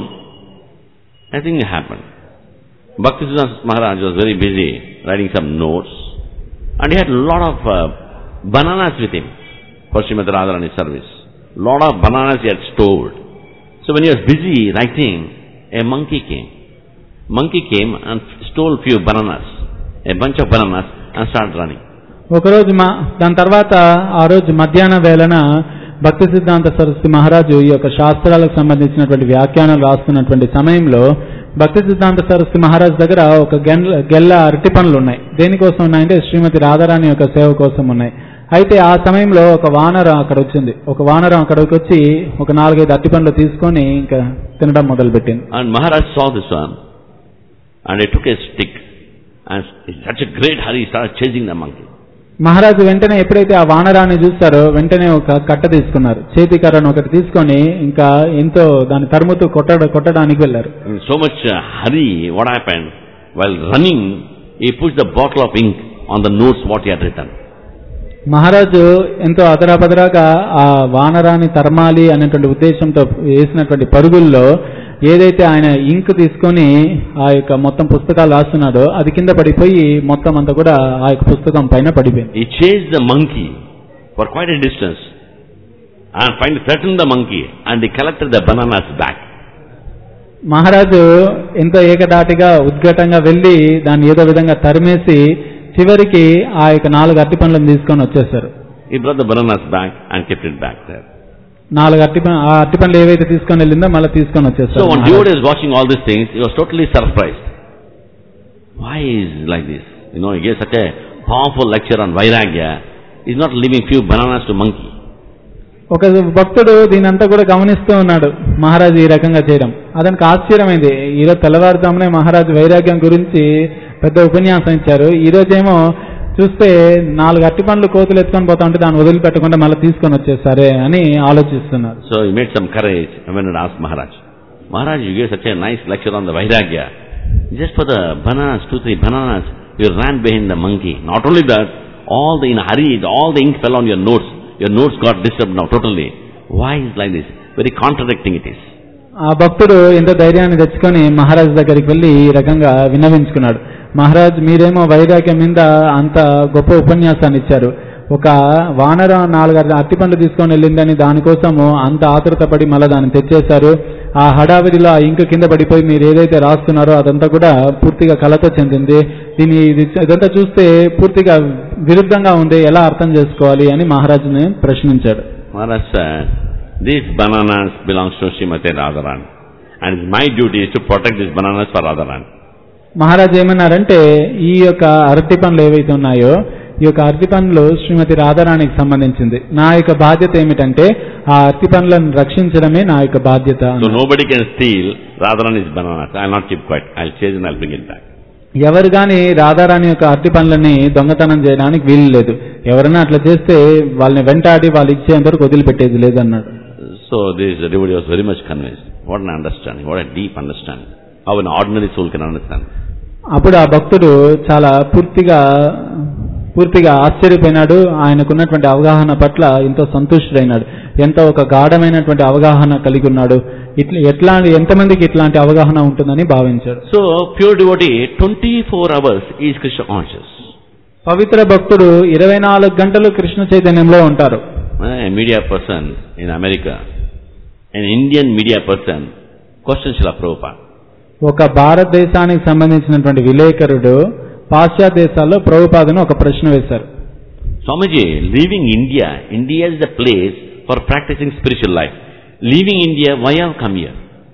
I think it happened. Bhakti Siddhanta Maharaj was very busy writing some notes and he had a lot of bananas with him for Srimati Radharani service. Lot of bananas he had stored. So when he was busy writing, a monkey came. Monkey came and stole few bananas, a bunch of bananas and started running. ఒకరోజు దాని తర్వాత ఆ రోజు మధ్యాహ్నం వేళన భక్తి సిద్ధాంత సరస్వతి మహారాజు ఈ యొక్క శాస్త్రాలకు సంబంధించినటువంటి వ్యాఖ్యానాలు రాస్తున్నటువంటి సమయంలో భక్తి సిద్ధాంత సరస్వతి మహారాజ్ దగ్గర ఒక గెల్ల అరటి పండ్లు ఉన్నాయి. దేనికోసం ఉన్నాయంటే శ్రీమతి రాధారాణి యొక్క సేవ కోసం ఉన్నాయి. అయితే ఆ సమయంలో ఒక వానరం అక్కడ వచ్చింది. ఒక వానరం అక్కడికి వచ్చి ఒక 4-5 అరటి పండ్లు తీసుకొని ఇంకా తినడం మొదలుపెట్టింది. And Maharaj saw this one and he took a stick and in such a great hurry he started chasing the monkey. మహారాజు వెంటనే ఎప్పుడైతే ఆ వానరాన్ని చూస్తారో వెంటనే ఒక కట్ట తీసుకున్నారు. చేతి కర్రను ఒకటి తీసుకొని ఇంకా ఎంతో దాన్ని తరుముతూ కొట్టడానికి వెళ్లారు. So much hurry, what happened? While running, he pushed the bottle of ink on the notes what he had written. మహారాజు ఎంతో అదరాబదరాగా ఆ వానరాన్ని తరమాలి అనేటువంటి ఉద్దేశంతో వేసినటువంటి పరుగుల్లో ఏదైతే ఆయన ఇంక్ తీసుకొని ఆ యొక్క మొత్తం పుస్తకాలు రాస్తున్నాడో అది కింద పడిపోయి మొత్తం అంతా కూడా ఆ యొక్క పుస్తకం పైన పడిపోయింది. He chased the monkey for quite a distance and finally threatened the monkey and he collected the bananas back. మహారాజు ఎంతో ఏకదాటిగా ఉద్ఘాటంగా వెళ్లి దాన్ని ఏదో విధంగా తరిమేసి చివరికి ఆ యొక్క 4 అరటి పండ్లను తీసుకొని వచ్చేసారు. He brought the bananas back and kept it back there. 4 అరటి పండ్లు ఏవైతే తీసుకొని వెళ్ళిందో మళ్ళీ తీసుకొని వచ్చేసారు. So when devotee is watching all these things, he was totally surprised. Why is like this? He gave such a powerful lecture on Vairagya. He is not leaving few bananas to monkey. ఒక భక్తుడు దీనంతా కూడా గమనిస్తూ ఉన్నాడు మహారాజు ఈ రకంగా చేయడం. అతనికి ఆశ్చర్యమైంది. ఈరోజు తెల్లవారుజామునే మహారాజు వైరాగ్యం గురించి పెద్ద ఉపన్యాసం ఇచ్చారు. ఈ రోజేమో చూస్తే 4 అరటి పండ్లు కోతులు ఎత్తుకొని పోతా ఉంటే దాన్ని వదిలిపెట్టకుండా మళ్ళీ తీసుకొని వచ్చేసారే అని ఆలోచిస్తున్నారు. So he made some courage and went and asked Maharaj, Maharaj, you gave such a nice lecture on the Vairagya. Just for the bananas, 2-3 bananas, you ran behind the monkey. Not only that, in a hurry, all the ink fell on your notes. Your notes got disturbed now totally. Why is like this? Very contradicting it is. ఆ భక్తుడు ఎంత ధైర్యాన్ని తెచ్చుకొని మహారాజ్ దగ్గరికి వెళ్లి ఈ రకంగా విన్నవించుకున్నాడు. మహారాజ్, మీరేమో వైరాగ్యం మీద అంత గొప్ప ఉపన్యాసాన్ని ఇచ్చారు. ఒక వానర 4 అరటి పండ్లు తీసుకొని వెళ్ళిందని దానికోసము అంత ఆతృతపడి మళ్ళీ దాన్ని తెచ్చేశారు. ఆ హడావిడిలో ఆ ఇంక కింద పడిపోయి మీరు ఏదైతే రాస్తున్నారో అదంతా కూడా పూర్తిగా కలత చెందింది. ఇదంతా చూస్తే పూర్తిగా విరుద్ధంగా ఉంది, ఎలా అర్థం చేసుకోవాలి అని మహారాజుని ప్రశ్నించాడు. Maharaj said, these bananas belongs to Srimati Radharani and it's my duty is to protect these bananas for Radharani. Maharaj ఏమన్నారంటే, ఈ యొక్క అరటి పండ్లు ఏవైతే ఉన్నాయో ఈ యొక్క అరటి పండ్లు శ్రీమతి రాధారాణికి సంబంధించింది. నా యొక్క బాధ్యత ఏమిటంటే ఆ అరటి పండ్లను రక్షించడమే నా యొక్క బాధ్యత. So nobody can steal Radharani's bananas. I will not keep quiet. I will chase and I will bring it back. ఎవరు గాని రాధారాణి యొక్క అరటి పండ్లని దొంగతనం చేయడానికి వీలు లేదు. ఎవరైనా అట్లా చేస్తే వాళ్ళని వెంటాడి వాళ్ళు ఇచ్చేంత వరకు వదిలిపెట్టేది లేదు అన్నాడు. So this devotee was very much convinced. What an understanding, what a deep understanding. How an ordinary soul can understand. అప్పుడు ఆ భక్తుడు చాలా పూర్తిగా ఆశ్చర్యపోయినాడు. ఆయనకున్నటువంటి అవగాహన పట్ల ఎంతో సంతుష్టుడైనాడు. ఎంతో ఒక గాఢమైనటువంటి అవగాహన కలిగి ఉన్నాడు. ఎంతమందికి ఇట్లాంటి అవగాహన ఉంటుందని భావించాడు. So pure devotee 24 hours is Krishna conscious. పవిత్ర భక్తుడు 24 గంటలు కృష్ణ చైతన్యంలో ఉంటారు. A media person in America, an Indian media person, questions Srila Prabhupada. ఒక భారతదేశానికి సంబంధించినటువంటి విలేకరుడు పాశ్చాత్య దేశాల్లో ప్రభుపాదను ఒక ప్రశ్న వేశారు. Swamiji, leaving India is the place for practicing spiritual life. Leaving India, why have come here?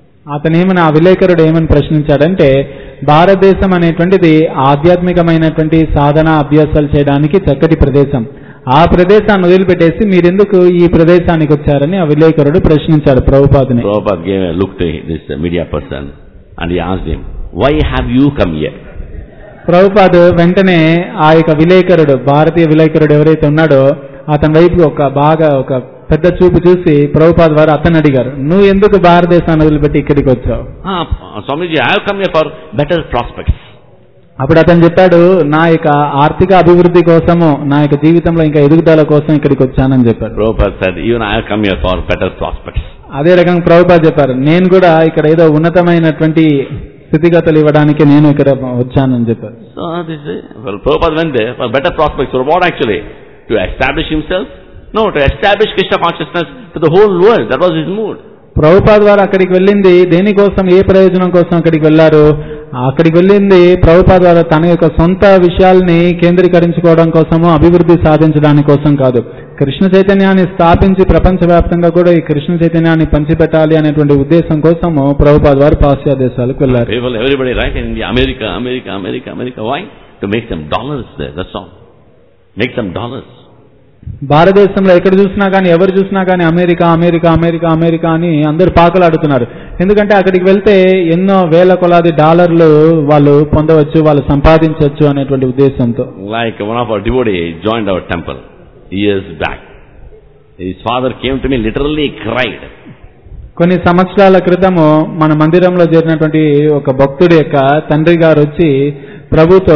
ఆ విలేకరుడు ఏమని ప్రశ్నించాడంటే, భారతదేశం అనేటువంటిది ఆధ్యాత్మికమైనటువంటి సాధన అభ్యాసాలు చేయడానికి చక్కటి ప్రదేశం. ఆ ప్రదేశాన్ని వదిలిపెట్టేసి మీరెందుకు ఈ ప్రదేశానికి వచ్చారని ఆ విలేకరుడు ప్రశ్నించాడు ప్రభుపాదని. Prabhupada gave a look to this media person and he asked him, why have you come here? Prabhupad వెంటనే ఆ యొక్క విలేకరుడు, భారతీయ విలేకరుడు ఎవరైతే ఉన్నాడో అతని వైపు ఒక పెద్ద చూపు చూసి ప్రభుపాద్ వారు అతను అడిగారు, నువ్వు ఎందుకు భారతదేశాన్ని వదిలిపెట్టి ఇక్కడికి వచ్చావు? Swamiji, I have come here for better prospects. అప్పుడు అతను చెప్పాడు, నా యొక్క ఆర్థిక అభివృద్ధి కోసము, నా యొక్క జీవితంలో ఇంకా ఎదుగుదల కోసం ఇక్కడికి వచ్చానని చెప్పాడు. Prabhupada said, even I have come here for better prospects. అదే రకంగా ప్రభుపాద్ చెప్పారు, నేను కూడా ఇక్కడ ఏదో ఉన్నతమైనటువంటి స్థితిగతులు ఇవ్వడానికి నేను ఇక్కడ వచ్చానని చెప్పారు. So Prabhupada went there for better prospects. For what actually? To establish himself? No, to establish Krishna consciousness to the whole world. That was his mood. Prabhupad వారు అక్కడికి వెళ్ళింది దేనికోసం, ఏ ప్రయోజనం కోసం అక్కడికి వెళ్ళారు? అక్కడికి వెళ్ళింది ప్రభుపాద్ వారు తన యొక్క సొంత విషయాల్ని కేంద్రీకరించుకోవడం కోసము, అభివృద్ధి సాధించడానికి కోసం కాదు. కృష్ణ చైతన్యాన్ని స్థాపించి ప్రపంచవ్యాప్తంగా కూడా ఈ కృష్ణ చైతన్యాన్ని పంచిపెట్టాలి అనేటువంటి ఉద్దేశం కోసము ప్రభుపాద్ వారు పాశ్చాత్య దేశాలకు వెళ్ళారు. Everybody right in India, America. Why? To make some dollars there. That's all. Make some dollars. భారతదేశంలో ఎక్కడ చూసినా కానీ, ఎవరు చూసినా కానీ అమెరికా అని అందరు పాకలాడుతున్నారు. ఎందుకంటే అక్కడికి వెళ్తే ఎన్నో వేల కొలాది డాలర్లు వాళ్ళు పొందవచ్చు, వాళ్ళు సంపాదించవచ్చు అనేటువంటి ఉద్దేశంతో. Like one of our devotees joined our temple years back. His father came to me, literally cried. కొన్ని సంవత్సరాల క్రితము మన మందిరంలో చేరినటువంటి ఒక భక్తుడి యొక్క తండ్రి గారు వచ్చి ప్రభుతో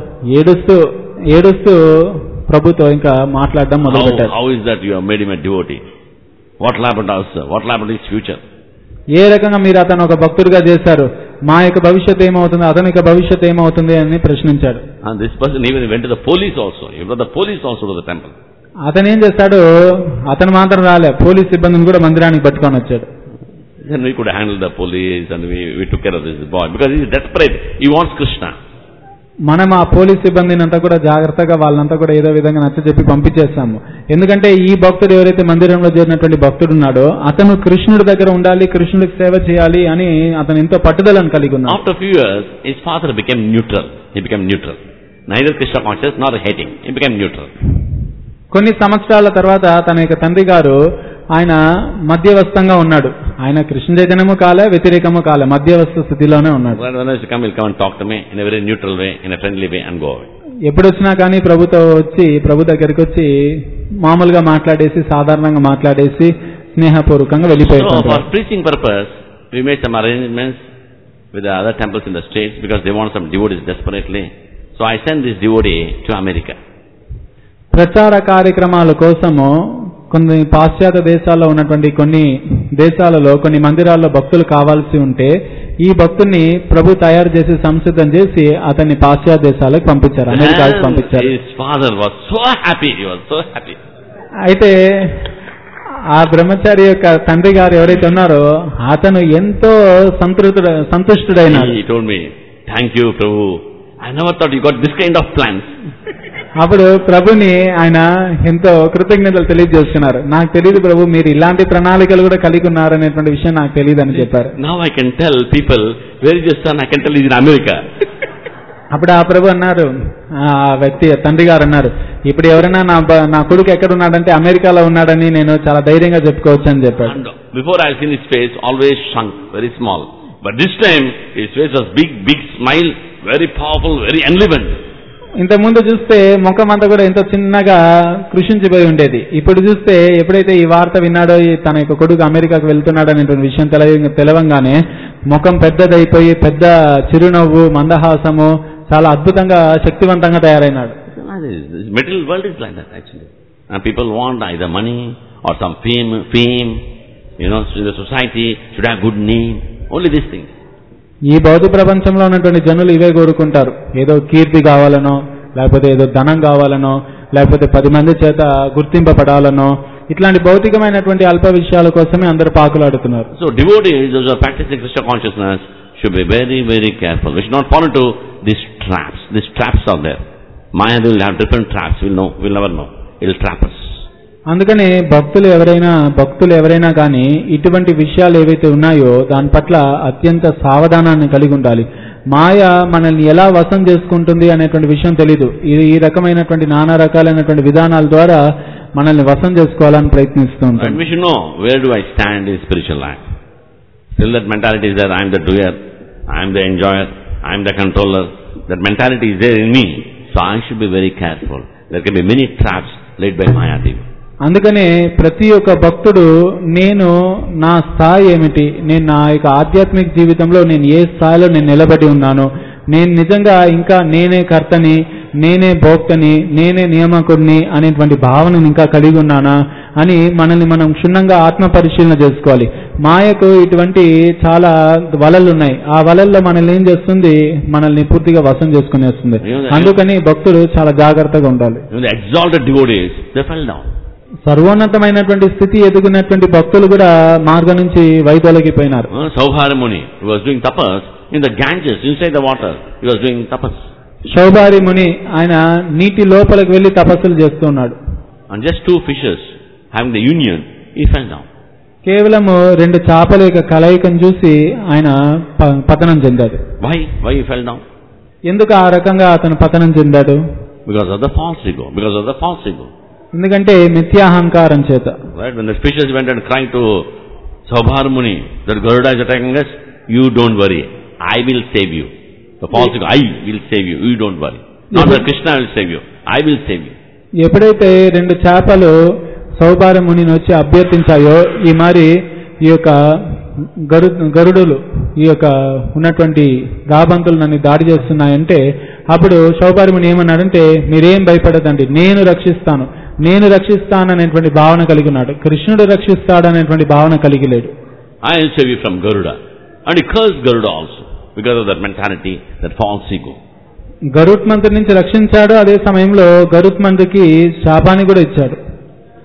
ఏడుస్తూ ప్రభుతో ఇంకా మాట్లాడడం మొదలుపెట్టారు. How is that you have made him a devotee? What will happen to us? What will happen to his future? ఏ రకంగా మీరు అతను ఒక భక్తుడిగా చేశారు, మా యొక్క భవిష్యత్తు ఏమవుతుంది, అతని యొక్క భవిష్యత్తు ఏమవుతుంది అని ప్రశ్నించాడు. And this person even went to the police also. He brought the police also to the temple. అతను ఏం చేస్తాడు, అతను మాత్రం రాలే, పోలీస్ సిబ్బందిని కూడా మందిరానికి పట్టుకొని వచ్చాడు. Then we could handle the police and we took care of this boy because he is desperate. He wants Krishna. మనం ఆ పోలీస్ సిబ్బందిని అంతా కూడా జాగ్రత్తగా వాళ్ళంతా కూడా ఏదో విధంగా నచ్చజెప్పి పంపించేస్తాము. ఎందుకంటే ఈ భక్తుడు ఎవరైతే మందిరంలో చేరినటువంటి భక్తుడు ఉన్నాడో అతను కృష్ణుడి దగ్గర ఉండాలి, కృష్ణుడికి సేవ చేయాలి అని అతను ఎంతో పట్టుదలను కలిగి ఉన్నాడు. After a few years, his father became neutral. He became neutral. Neither Krishna conscious nor hating. He became neutral. కొన్ని సంవత్సరాల తర్వాత తన యొక్క తండ్రి గారు ఆయన మధ్యవస్థంగా ఉన్నాడు. ఆయన కృష్ణ చైతన్యము కాలే, వ్యతిరేకము కాలే, మధ్యవస్థ స్థితిలోనే ఉన్నాడు. When I come, he'll come and talk to me in a very neutral way, in a friendly way, and go away. ఎప్పుడు వచ్చినా కానీ ప్రభుతో వచ్చి ప్రభు దగ్గరికి వచ్చి మామూలుగా మాట్లాడేసి, సాధారణంగా మాట్లాడేసి, స్నేహపూర్వకంగా వెళ్ళిపోయాడు. So for preaching purpose, we made some arrangements with the other temples in the states because they want some devotees desperately. So I sent this devotee to America. ప్రచార కార్యక్రమాల కోసము కొన్ని పాశ్చాత్య దేశాల్లో ఉన్నటువంటి కొన్ని దేశాలలో కొన్ని మందిరాల్లో భక్తులు కావాల్సి ఉంటే ఈ భక్తుల్ని ప్రభు తయారు చేసి సంసిద్ధం చేసి అతన్ని పాశ్చాత్య దేశాలకు పంపించారు, అమెరికాకి పంపించారు. His father was so happy. He was so happy. అయితే ఆ బ్రహ్మచారి యొక్క తండ్రి గారు ఎవరైతే ఉన్నారో అతను ఎంతో సంతుష్టుడైనాడు. He told me, "Thank you, Prabhu. I never thought you got this kind of plans." అప్పుడు ప్రభుని ఆయన ఎంతో కృతజ్ఞతలు తెలియజేస్తున్నారు. నాకు తెలియదు ప్రభు, మీరు ఇలాంటి ప్రణాళికలు కూడా కలిగి ఉన్నారనేటువంటి విషయం నాకు తెలియదు అని చెప్పారు. Now I can tell people, where is your son? I can tell he's in America. అప్పుడు ఆ ప్రభు అన్నారు, ఆ వ్యక్తి తండ్రి గారు అన్నారు, ఇప్పుడు ఎవరైనా నా కొడుకు ఎక్కడ ఉన్నాడంటే అమెరికాలో ఉన్నాడని నేను చాలా ధైర్యంగా చెప్పుకోవచ్చు అని చెప్పారు. Before I seen his face, always shrunk, very small. But this time, his face was big smile, very powerful, very enlivened. ఇంతకుముందు చూస్తే ముఖం అంతా కూడా ఎంతో చిన్నగా కృషించిపోయి ఉండేది. ఇప్పుడు చూస్తే ఎప్పుడైతే ఈ వార్త విన్నాడో తన యొక్క కొడుకు అమెరికాకు వెళ్తున్నాడు అనేటువంటి విషయం తెలవంగానే ముఖం పెద్దదైపోయి పెద్ద చిరునవ్వు, మందహాసము, చాలా అద్భుతంగా శక్తివంతంగా తయారైనాడు. Material world is like that actually. And people want either money or some fame, the society should have good name, only these things. ఈ భౌతిక ప్రపంచంలో ఉన్నటువంటి జనులు ఇవే కోరుకుంటారు. ఏదో కీర్తి కావాలనో, లేకపోతే ఏదో ధనం కావాలనో, లేకపోతే 10 మంది చేత గుర్తింపబడాలనో, ఇట్లాంటి భౌతికమైనటువంటి అల్ప విషయాల కోసమే అందరూ పాకులాడుతున్నారు. So devotees, those who are practicing Krishna consciousness, should be very, very careful. We should not fall into these traps. These traps are there. Maya will have different traps. We'll never know. It will trap us. అందుకనే భక్తులు ఎవరైనా కానీ ఇటువంటి విషయాలు ఏవైతే ఉన్నాయో దాని పట్ల అత్యంత సావధానాన్ని కలిగి ఉండాలి. మాయ మనల్ని ఎలా వశం చేసుకుంటుంది అనేటువంటి విషయం తెలీదు. ఈ రకమైనటువంటి నానా రకాలైనటువంటి విధానాల ద్వారా మనల్ని వశం చేసుకోవాలని ప్రయత్నిస్తూ ఉంటాం. We should know, where do I stand in spiritual life? Still that mentality is there, I am the doer, I am the enjoyer, I am the controller. That mentality is there in me. So I should be very careful. There can be many traps laid by Mayadevi. అందుకనే ప్రతి ఒక్క భక్తుడు నేను నా స్థాయి ఏమిటి, నేను నా యొక్క ఆధ్యాత్మిక జీవితంలో నేను ఏ స్థాయిలో నేను నిలబడి ఉన్నాను, నేను నిజంగా ఇంకా నేనే కర్తని, నేనే భోక్తని, నేనే నియామకుడిని అనేటువంటి భావనను ఇంకా కలిగి ఉన్నానా అని మనల్ని మనం క్షుణ్ణంగా ఆత్మ పరిశీలన చేసుకోవాలి. మాయకు ఇటువంటి చాలా వలలు ఉన్నాయి. ఆ వలల్లో మనల్ని ఏం చేస్తుంది, మనల్ని పూర్తిగా వశం చేసుకునేస్తుంది. అందుకని భక్తులు చాలా జాగ్రత్తగా ఉండాలి. సర్వోన్నతమైనటువంటి స్థితి ఎదుగునటువంటి భక్తులు కూడా మార్గం నుంచి వైదొలగిపోయినారు. Saubhari Muni was doing tapas in the Ganges, inside the water. He was doing tapas. సౌభారి ముని ఆయన నీటి లోపలికి వెళ్లి తపస్సులు చేస్తూ ఉన్నాడు. And just 2 fishes having the union, he fell down. కేవలము 2 చేపల యొక్క కలయికను చూసి ఆయన పతనం చెందాడు. Why he fell down? ఎందుకు ఆ రకంగా అతను పతనం చెందాడు? Because of the false ego. ఎందుకంటే మిథ్యాహంకారం చేత. Right, when the fishes went and cried to Saubhari Muni that Garuda is attacking us, you don't worry, I will save you. The false ego, I will save you, you don't worry. Not that Krishna will save you, I will save you. ఎప్పుడైతే 2 చేపలు సౌభారి మునిని వచ్చి అభ్యర్థించాయో ఈ మరి ఈ యొక్క గరుడులు ఈ యొక్క ఉన్నటువంటి రాబంతులు నన్ను దాడి చేస్తున్నాయంటే అప్పుడు సౌభారి ముని ఏమన్నాడంటే మీరేం భయపడదండి, నేను రక్షిస్తాననేటువంటి భావన కలిగి ఉన్నాడు. కృష్ణుడు రక్షిస్తాడనేటువంటి భావన కలిగి లేడు. I will save you from Garuda. And he cursed Garuda also because of that mentality, that false ego. గరుత్మంతుడి నుంచి రక్షించాడు, అదే సమయంలో గరుత్మంతుడికి శాపాన్ని కూడా ఇచ్చాడు.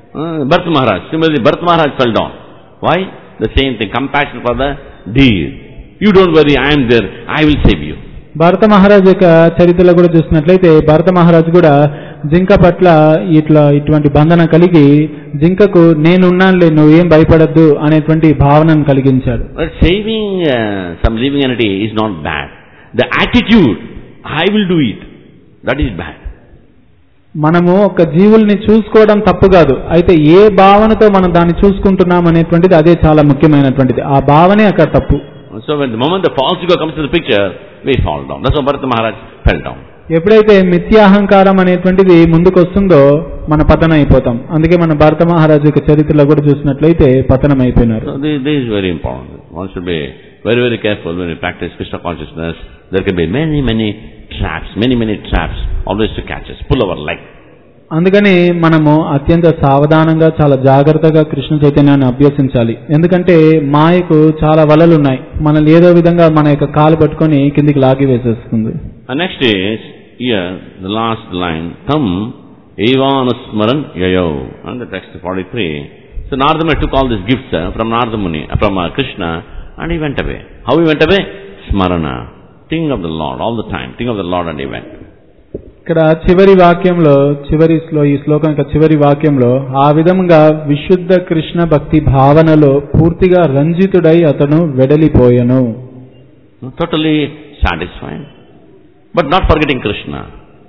Bharat Maharaj. Similarly, Bharat Maharaj fell down. Why? The same thing. Compassion for the deer. You don't worry, I am there. I will save you. భరత మహారాజ్ యొక్క చరిత్రలో కూడా చూసినట్లయితే భరత మహారాజ్ కూడా జింక పట్ల ఇటువంటి బంధన కలిగి జింకకు నేనున్నానులే నువ్వు ఏం భయపడద్దు అనేటువంటి భావనను కలిగించాడు. But saving some living entity is not bad. The attitude, I will do it, that is bad. మనము ఒక జీవుల్ని చూసుకోవడం తప్పు కాదు, అయితే ఏ భావనతో మనం దాన్ని చూసుకుంటున్నాం అనేటువంటిది అదే చాలా ముఖ్యమైనటువంటిది. ఆ భావనే అక్కడ తప్పు. So when the moment the false ego comes to the picture, we fall down. That's why Bharata Maharaj fell down. ఎప్పుడైతే మిథ్యాహంకారం అనేటువంటిది ముందుకు వస్తుందో మన పతనం అయిపోతాం. అందుకే మన భరత మహారాజు యొక్క చరిత్రలో కూడా చూసినట్లయితే పతనం అయిపోయినారు. So this is very important. One should be very, very careful when we practice Krishna consciousness. There can be many traps always to catch us, pull our leg. అందుకని మనము అత్యంత సావధానంగా చాలా జాగ్రత్తగా కృష్ణ చైతన్యాన్ని అభ్యసించాలి. ఎందుకంటే మాయకు చాలా వలలు ఉన్నాయి, మనల్ని ఏదో విధంగా మన యొక్క కాలు పట్టుకొని కిందికి లాగి వేసేస్తుంది. Next is here the last line, tam evanusmaran yayo, and the text 43. So Narada Muni took all these gifts from Narada Muni, from Krishna, and he went away. How he went away? Smarana, think of the Lord all the time, think of the Lord, and he went. ఇక్కడ చివరి వాక్యంలో ఈ శ్లోకం యొక్క చివరి వాక్యంలో ఆ విధంగా విశుద్ధ కృష్ణ భక్తి భావనలో పూర్తిగా రంజితుడై అతను వెడలిపోయెను. Totally satisfied, but not forgetting Krishna.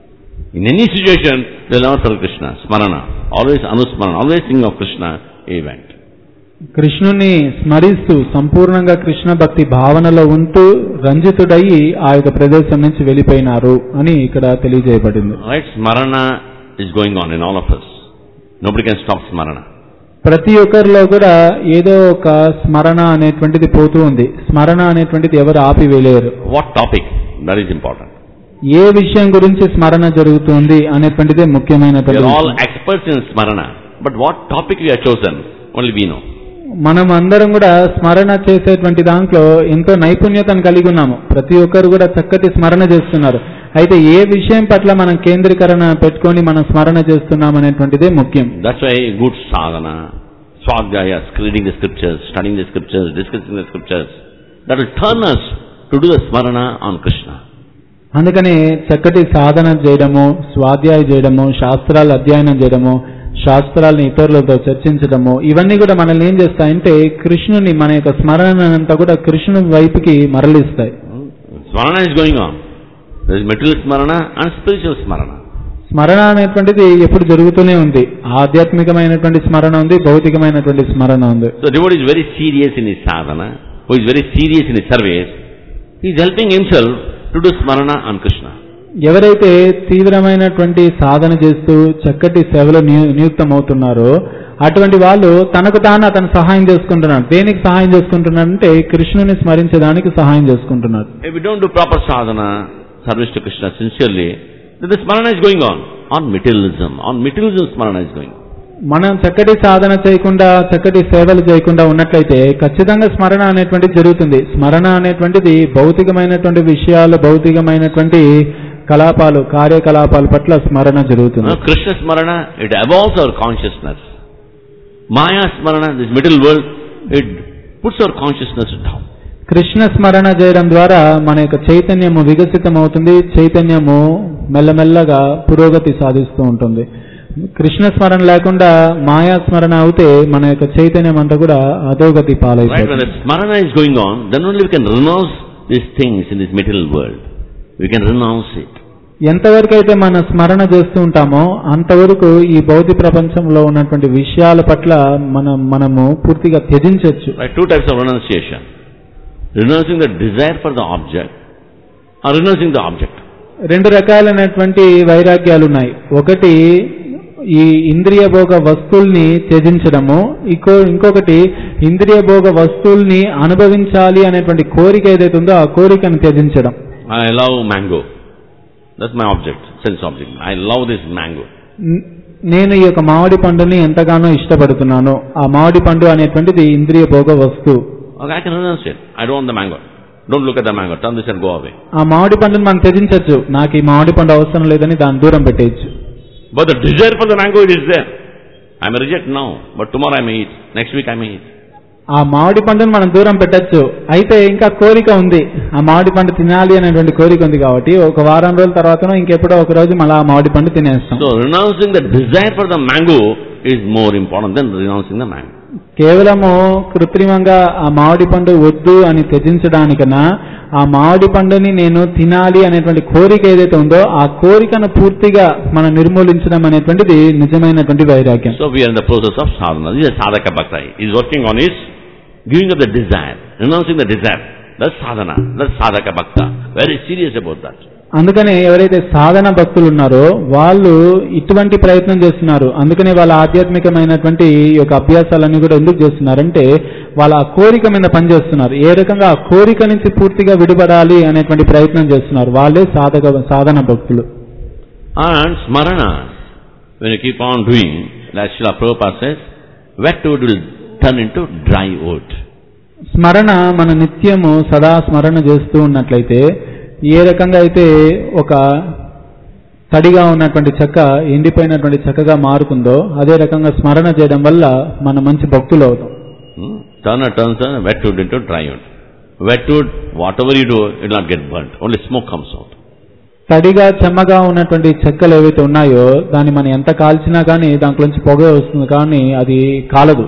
In any situation, they will never forget Krishna. Smarana, always anusmarana, always think of Krishna. He went. కృష్ణుని స్మరిస్తూ సంపూర్ణంగా కృష్ణ భక్తి భావనలో ఉంటూ రంజితుడయి ఆ యొక్క ప్రదేశం నుంచి వెళ్ళిపోయినారు అని ఇక్కడ తెలియజేయబడింది. Right, Smarana is going on in all of us. Nobody can stop Smarana. ప్రతి ఒక్కరిలో కూడా ఏదో ఒక స్మరణ అనేటువంటిది పోతూ ఉంది. స్మరణ అనేటువంటిది ఎవరు ఆపివేయలేరు. What topic? That is important. ఏ విషయం గురించి స్మరణ జరుగుతుంది అనేటువంటిదే ముఖ్యమైనటువంటి. We are all experts in Smarana, but what topic we have chosen, only we know. మనం అందరం కూడా స్మరణ చేసేటువంటి దాంట్లో ఎంతో నైపుణ్యతను కలిగి ఉన్నాము. ప్రతి ఒక్కరు కూడా చక్కటి స్మరణ చేస్తున్నారు. అయితే ఏ విషయం పట్ల మనం కేంద్రీకరణ పెట్టుకొని మనం స్మరణ చేస్తున్నాం అనేటువంటిదే ముఖ్యం. That's why good sadhana, swadhyaya, reading the scriptures, studying the scriptures, discussing the scriptures, that will turn us to do the smarana on Krishna. అందుకని చక్కటి సాధన చేయడము, స్వాధ్యాయం చేయడము, శాస్త్రాలు అధ్యయనం చేయడము, శాస్త్రాలను ఇతరులతో చర్చించడము, ఇవన్నీ కూడా మనల్ని ఏం చేస్తాయంటే కృష్ణుని మన యొక్క స్మరణనంతా కూడా కృష్ణుని వైపుకి మరలిస్తాయి. స్మరణ is going on. There is material స్మరణ and spiritual స్మరణ. స్మరణ అనేటువంటిది ఎప్పుడు జరుగుతూనే ఉంది. ఆధ్యాత్మికమైనటువంటి స్మరణ ఉంది, భౌతికమైనటువంటి స్మరణ ఉంది. So devotee is very serious in his sadhana, who is very serious in his service, he is helping himself to do స్మరణ on Krishna. ఎవరైతే తీవ్రమైనటువంటి సాధన చేస్తూ చక్కటి సేవలో నియుక్తమవుతున్నారో అటువంటి వాళ్ళు తనకు తాను అతను సహాయం చేసుకుంటున్నాడు. దేనికి సహాయం చేసుకుంటున్నాడంటే కృష్ణుని స్మరించడానికి సహాయం చేసుకుంటున్నాడు. If we don't do proper sadhana, service to Krishna sincerely, then the smarana is going on materialism. On materialism smarana is going. మనం చక్కటి సాధన చేయకుండా చక్కటి సేవలు చేయకుండా ఉన్నట్లయితే ఖచ్చితంగా స్మరణ అనేటువంటిది జరుగుతుంది. స్మరణ అనేటువంటిది భౌతికమైనటువంటి విషయాలు, భౌతికమైనటువంటి కార్యకలాపాల పట్ల స్మరణ జరుగుతుంది. Krishna స్మరణ, it evolves our consciousness. Maya స్మరణ, this middle world, it puts our consciousness down. Krishna స్మరణ చేయడం ద్వారా మన యొక్క చైతన్యము వికసితం అవుతుంది. చైతన్యము మెల్లమెల్లగా పురోగతి సాధిస్తూ ఉంటుంది. కృష్ణ స్మరణ లేకుండా మాయా స్మరణ అవుతే మన యొక్క చైతన్యం అంతా కూడా అధోగతి పాలైపోతుంది. When the smarana is going on, then only we can renounce these things in this material world. We can renounce it. ఎంతవరకు అయితే మన స్మరణ చేస్తూ ఉంటామో అంతవరకు ఈ భౌతిక ప్రపంచంలో ఉన్నటువంటి విషయాల పట్ల మనము పూర్తిగా త్యజించవచ్చు. Right, two types of renunciation. Renouncing the desire for the object or renouncing the object. రెండు రకాలైనటువంటి వైరాగ్యాలు ఉన్నాయి. ఒకటి ఈ ఇంద్రియ భోగ వస్తువుల్ని త్యజించడము, ఇంకొకటి ఇంద్రియ భోగ వస్తువుల్ని అనుభవించాలి అనేటువంటి కోరిక ఏదైతే ఉందో ఆ కోరికను త్యజించడం. I love mango. That's my object, sense object. I love this mango. నేను ఈ యొక్క మామిడి పండుని ఎంతగానో ఇష్టపడుతున్నాను. ఆ మామిడి పండు అనేటువంటిది ఇంద్రియ భోగ వస్తువు. Okay, I can renounce it. I don't want the mango. Don't look at the mango. Turn this and go away. ఆ మామిడి పండుని మనం త్యజించవచ్చు. నాకు ఈ మామిడి పండు అవసరం లేదని దాన్ని దూరం పెట్టేయచ్చు. But the desire for the mango, it is there. I may reject now, but tomorrow I may eat. Next week I may eat. ఆ మామిడి పండును మనం దూరం పెట్టచ్చు, అయితే ఇంకా కోరిక ఉంది, ఆ మామిడి పండు తినాలి అనేటువంటి కోరిక ఉంది కాబట్టి ఒక వారం రోజుల తర్వాతనో ఇంకెప్పుడో ఒక రోజు మళ్ళీ ఆ మామిడి పండు తినేస్తాం. So renouncing the desire for the mango is more important than renouncing the mango. కేవలము కృత్రిమంగా ఆ మామిడి పండు వద్దు అని త్యజించడానికన్నా ఆ మామిడి పండుని నేను తినాలి అనేటువంటి కోరిక ఏదైతే ఉందో ఆ కోరికను పూర్తిగా మనం నిర్మూలించడం అనేటువంటిది నిజమైనటువంటి వైరాగ్యం. So we are in the process of sadhana. This is sadhaka bhakta. He is working on his giving up the desire, renouncing the desire. That's sadhana. That's sadhaka bhakta. Very serious about that. అందుకనే ఎవరైతే సాధన భక్తులు ఉన్నారో వాళ్ళు ఇటువంటి ప్రయత్నం చేస్తున్నారు. అందుకనే వాళ్ళ ఆధ్యాత్మికమైనటువంటి యొక్క అభ్యాసాలన్నీ కూడా ఎందుకు చేస్తున్నారంటే వాళ్ళ ఆ కోరిక మీద పనిచేస్తున్నారు. ఏ రకంగా ఆ కోరిక నుంచి పూర్తిగా విడిపడాలి అనేటువంటి ప్రయత్నం చేస్తున్నారు. వాళ్ళే సాధన భక్తులు. And smarana, when you keep on doing, like Srila Prabhupada says, wet wood will turn into dry wood. స్మరణ మన నిత్యము సదా స్మరణ చేస్తూ ఉన్నట్లయితే ఏ రకంగా అయితే ఒక తడిగా ఉన్నటువంటి చెక్క ఎండిపోయినటువంటి చెక్కగా మారుతుందో అదే రకంగా స్మరణ చేయడం వల్ల మన మంచి భక్తులు అవుతాం. Turns wet wood into dry wood. Wet wood, whatever you do, it will not get burnt. Only smoke comes out. తడిగా చెమ్మగా ఉన్నటువంటి చెక్కలు ఏవైతే ఉన్నాయో దాన్ని మనం ఎంత కాల్చినా కానీ దాంట్లోంచి పొగ వస్తుంది కానీ అది కాలదు.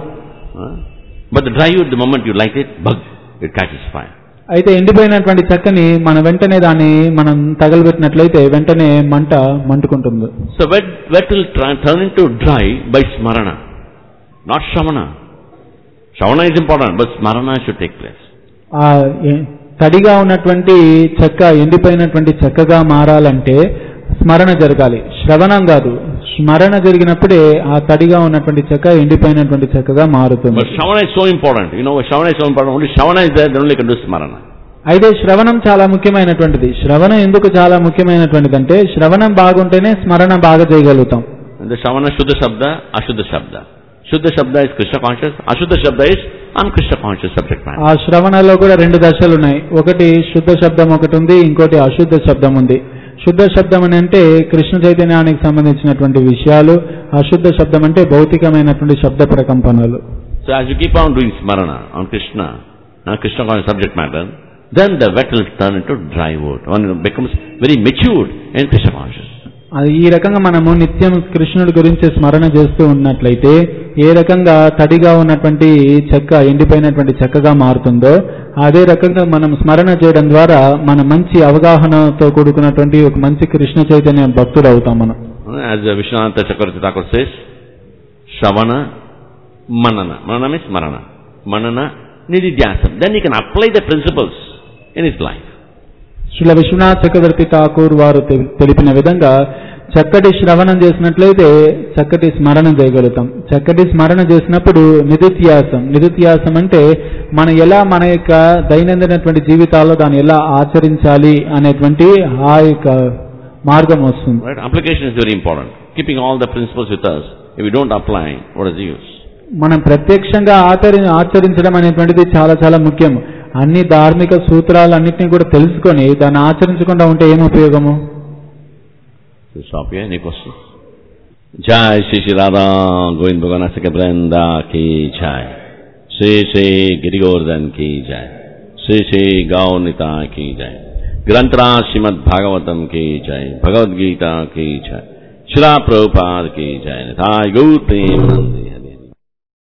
But the dry wood, the moment you light it, it catches fire. అయితే ఎండిపోయినటువంటి చెక్కని మన వెంటనే దాన్ని మనం తగలబెట్టినట్లయితే వెంటనే మంటుకుంటుంది. So wet will turn into dry by smarana, not shravana. Shravana is important, but smarana should take place. ఆ తడిగా ఉన్నటువంటి చెక్క ఎండిపోయినటువంటి చెక్కగా మారాలంటే స్మరణ జరగాలి, శ్రవణం కాదు. స్మరణ జరిగినప్పుడే ఆ తడిగా ఉన్నటువంటి చెక్క ఎండిపోయినటువంటి చెక్కగా మారుతుంది. But shravana is so important. You know, shravana is so important. Only shravana is there, then only can do smarana. అయితే శ్రవణం చాలా ముఖ్యమైనటువంటిది. శ్రవణం ఎందుకు చాలా ముఖ్యమైనటువంటిది అంటే శ్రవణం బాగుంటేనే స్మరణ బాగా చేయగలుగుతాం. The shravana shuddha shabda, ashuddha shabda. Shuddha shabda is Krishna conscious, ashuddha shabda is un-Krishna conscious subject matter. ఆ శ్రవణలో కూడా రెండు దశలు ఉన్నాయి. ఒకటి శుద్ధ శబ్దం ఒకటి ఉంది, ఇంకోటి అశుద్ధ శబ్దం ఉంది. శుద్ధ శబ్దం అని అంటే కృష్ణ చైతన్యానికి సంబంధించినటువంటి విషయాలు, అశుద్ధ శబ్దం అంటే భౌతికమైనటువంటి శబ్ద ప్రకంపనలు. So as you keep on doing smarana on Krishna, Krishna conscious subject matter, then the wet will turn into dry wood. One becomes very matured in Krishna conscious. అది ఈ రకంగా మనము నిత్యం కృష్ణుడి గురించి స్మరణ చేస్తూ ఉన్నట్లయితే ఏ రకంగా తడిగా ఉన్నటువంటి చెక్క ఎండిపోయినటువంటి చెక్కగా మారుతుందో అదే రకంగా మనం స్మరణ చేయడం ద్వారా మన మంచి అవగాహనతో కూడుకున్నటువంటి ఒక మంచి కృష్ణ చైతన్య భక్తుడు అవుతాం మనం. As Vishwanath Chakravarti Thakur says, Shravana, Manana. Manana means Smarana. Manana, Nididhyasam. Then he can apply the principles in his life. Srila Vishwanath చక్రవర్తి ఠాకూర్ వారు తెలిపిన విధంగా చక్కటి శ్రవణం చేసినట్లయితే చక్కటి స్మరణ చేయగలుగుతాం. చక్కటి స్మరణ చేసినప్పుడు నిదిత్యాసం అంటే మనం ఎలా మన యొక్క దైనందినటువంటి జీవితాల్లో దాన్ని ఎలా ఆచరించాలి అనేటువంటి ఆ యొక్క మార్గం వస్తుంది. Application is very important. Keeping all the principles with us, if we don't apply, what is the use? మనం ప్రత్యక్షంగా ఆచరించడం అనేటువంటిది చాలా చాలా ముఖ్యం. అన్ని ధార్మిక సూత్రాలన్నింటినీ కూడా తెలుసుకొని దాన్ని ఆచరించకుండా ఉంటే ఏం ఉపయోగము? Stop here. Any questions? Jai Shri Shri Radha Govind Bhagwan Asika Branda ki jai. Shri Shri Giri Govardhan ki jai. Shri Shri Gaunita ki jai. Granthra Srimad Bhagavatam ki jai. Bhagavad Gita ki jai. Srila Prabhupada ki jai. Thai Gaur Premanandi.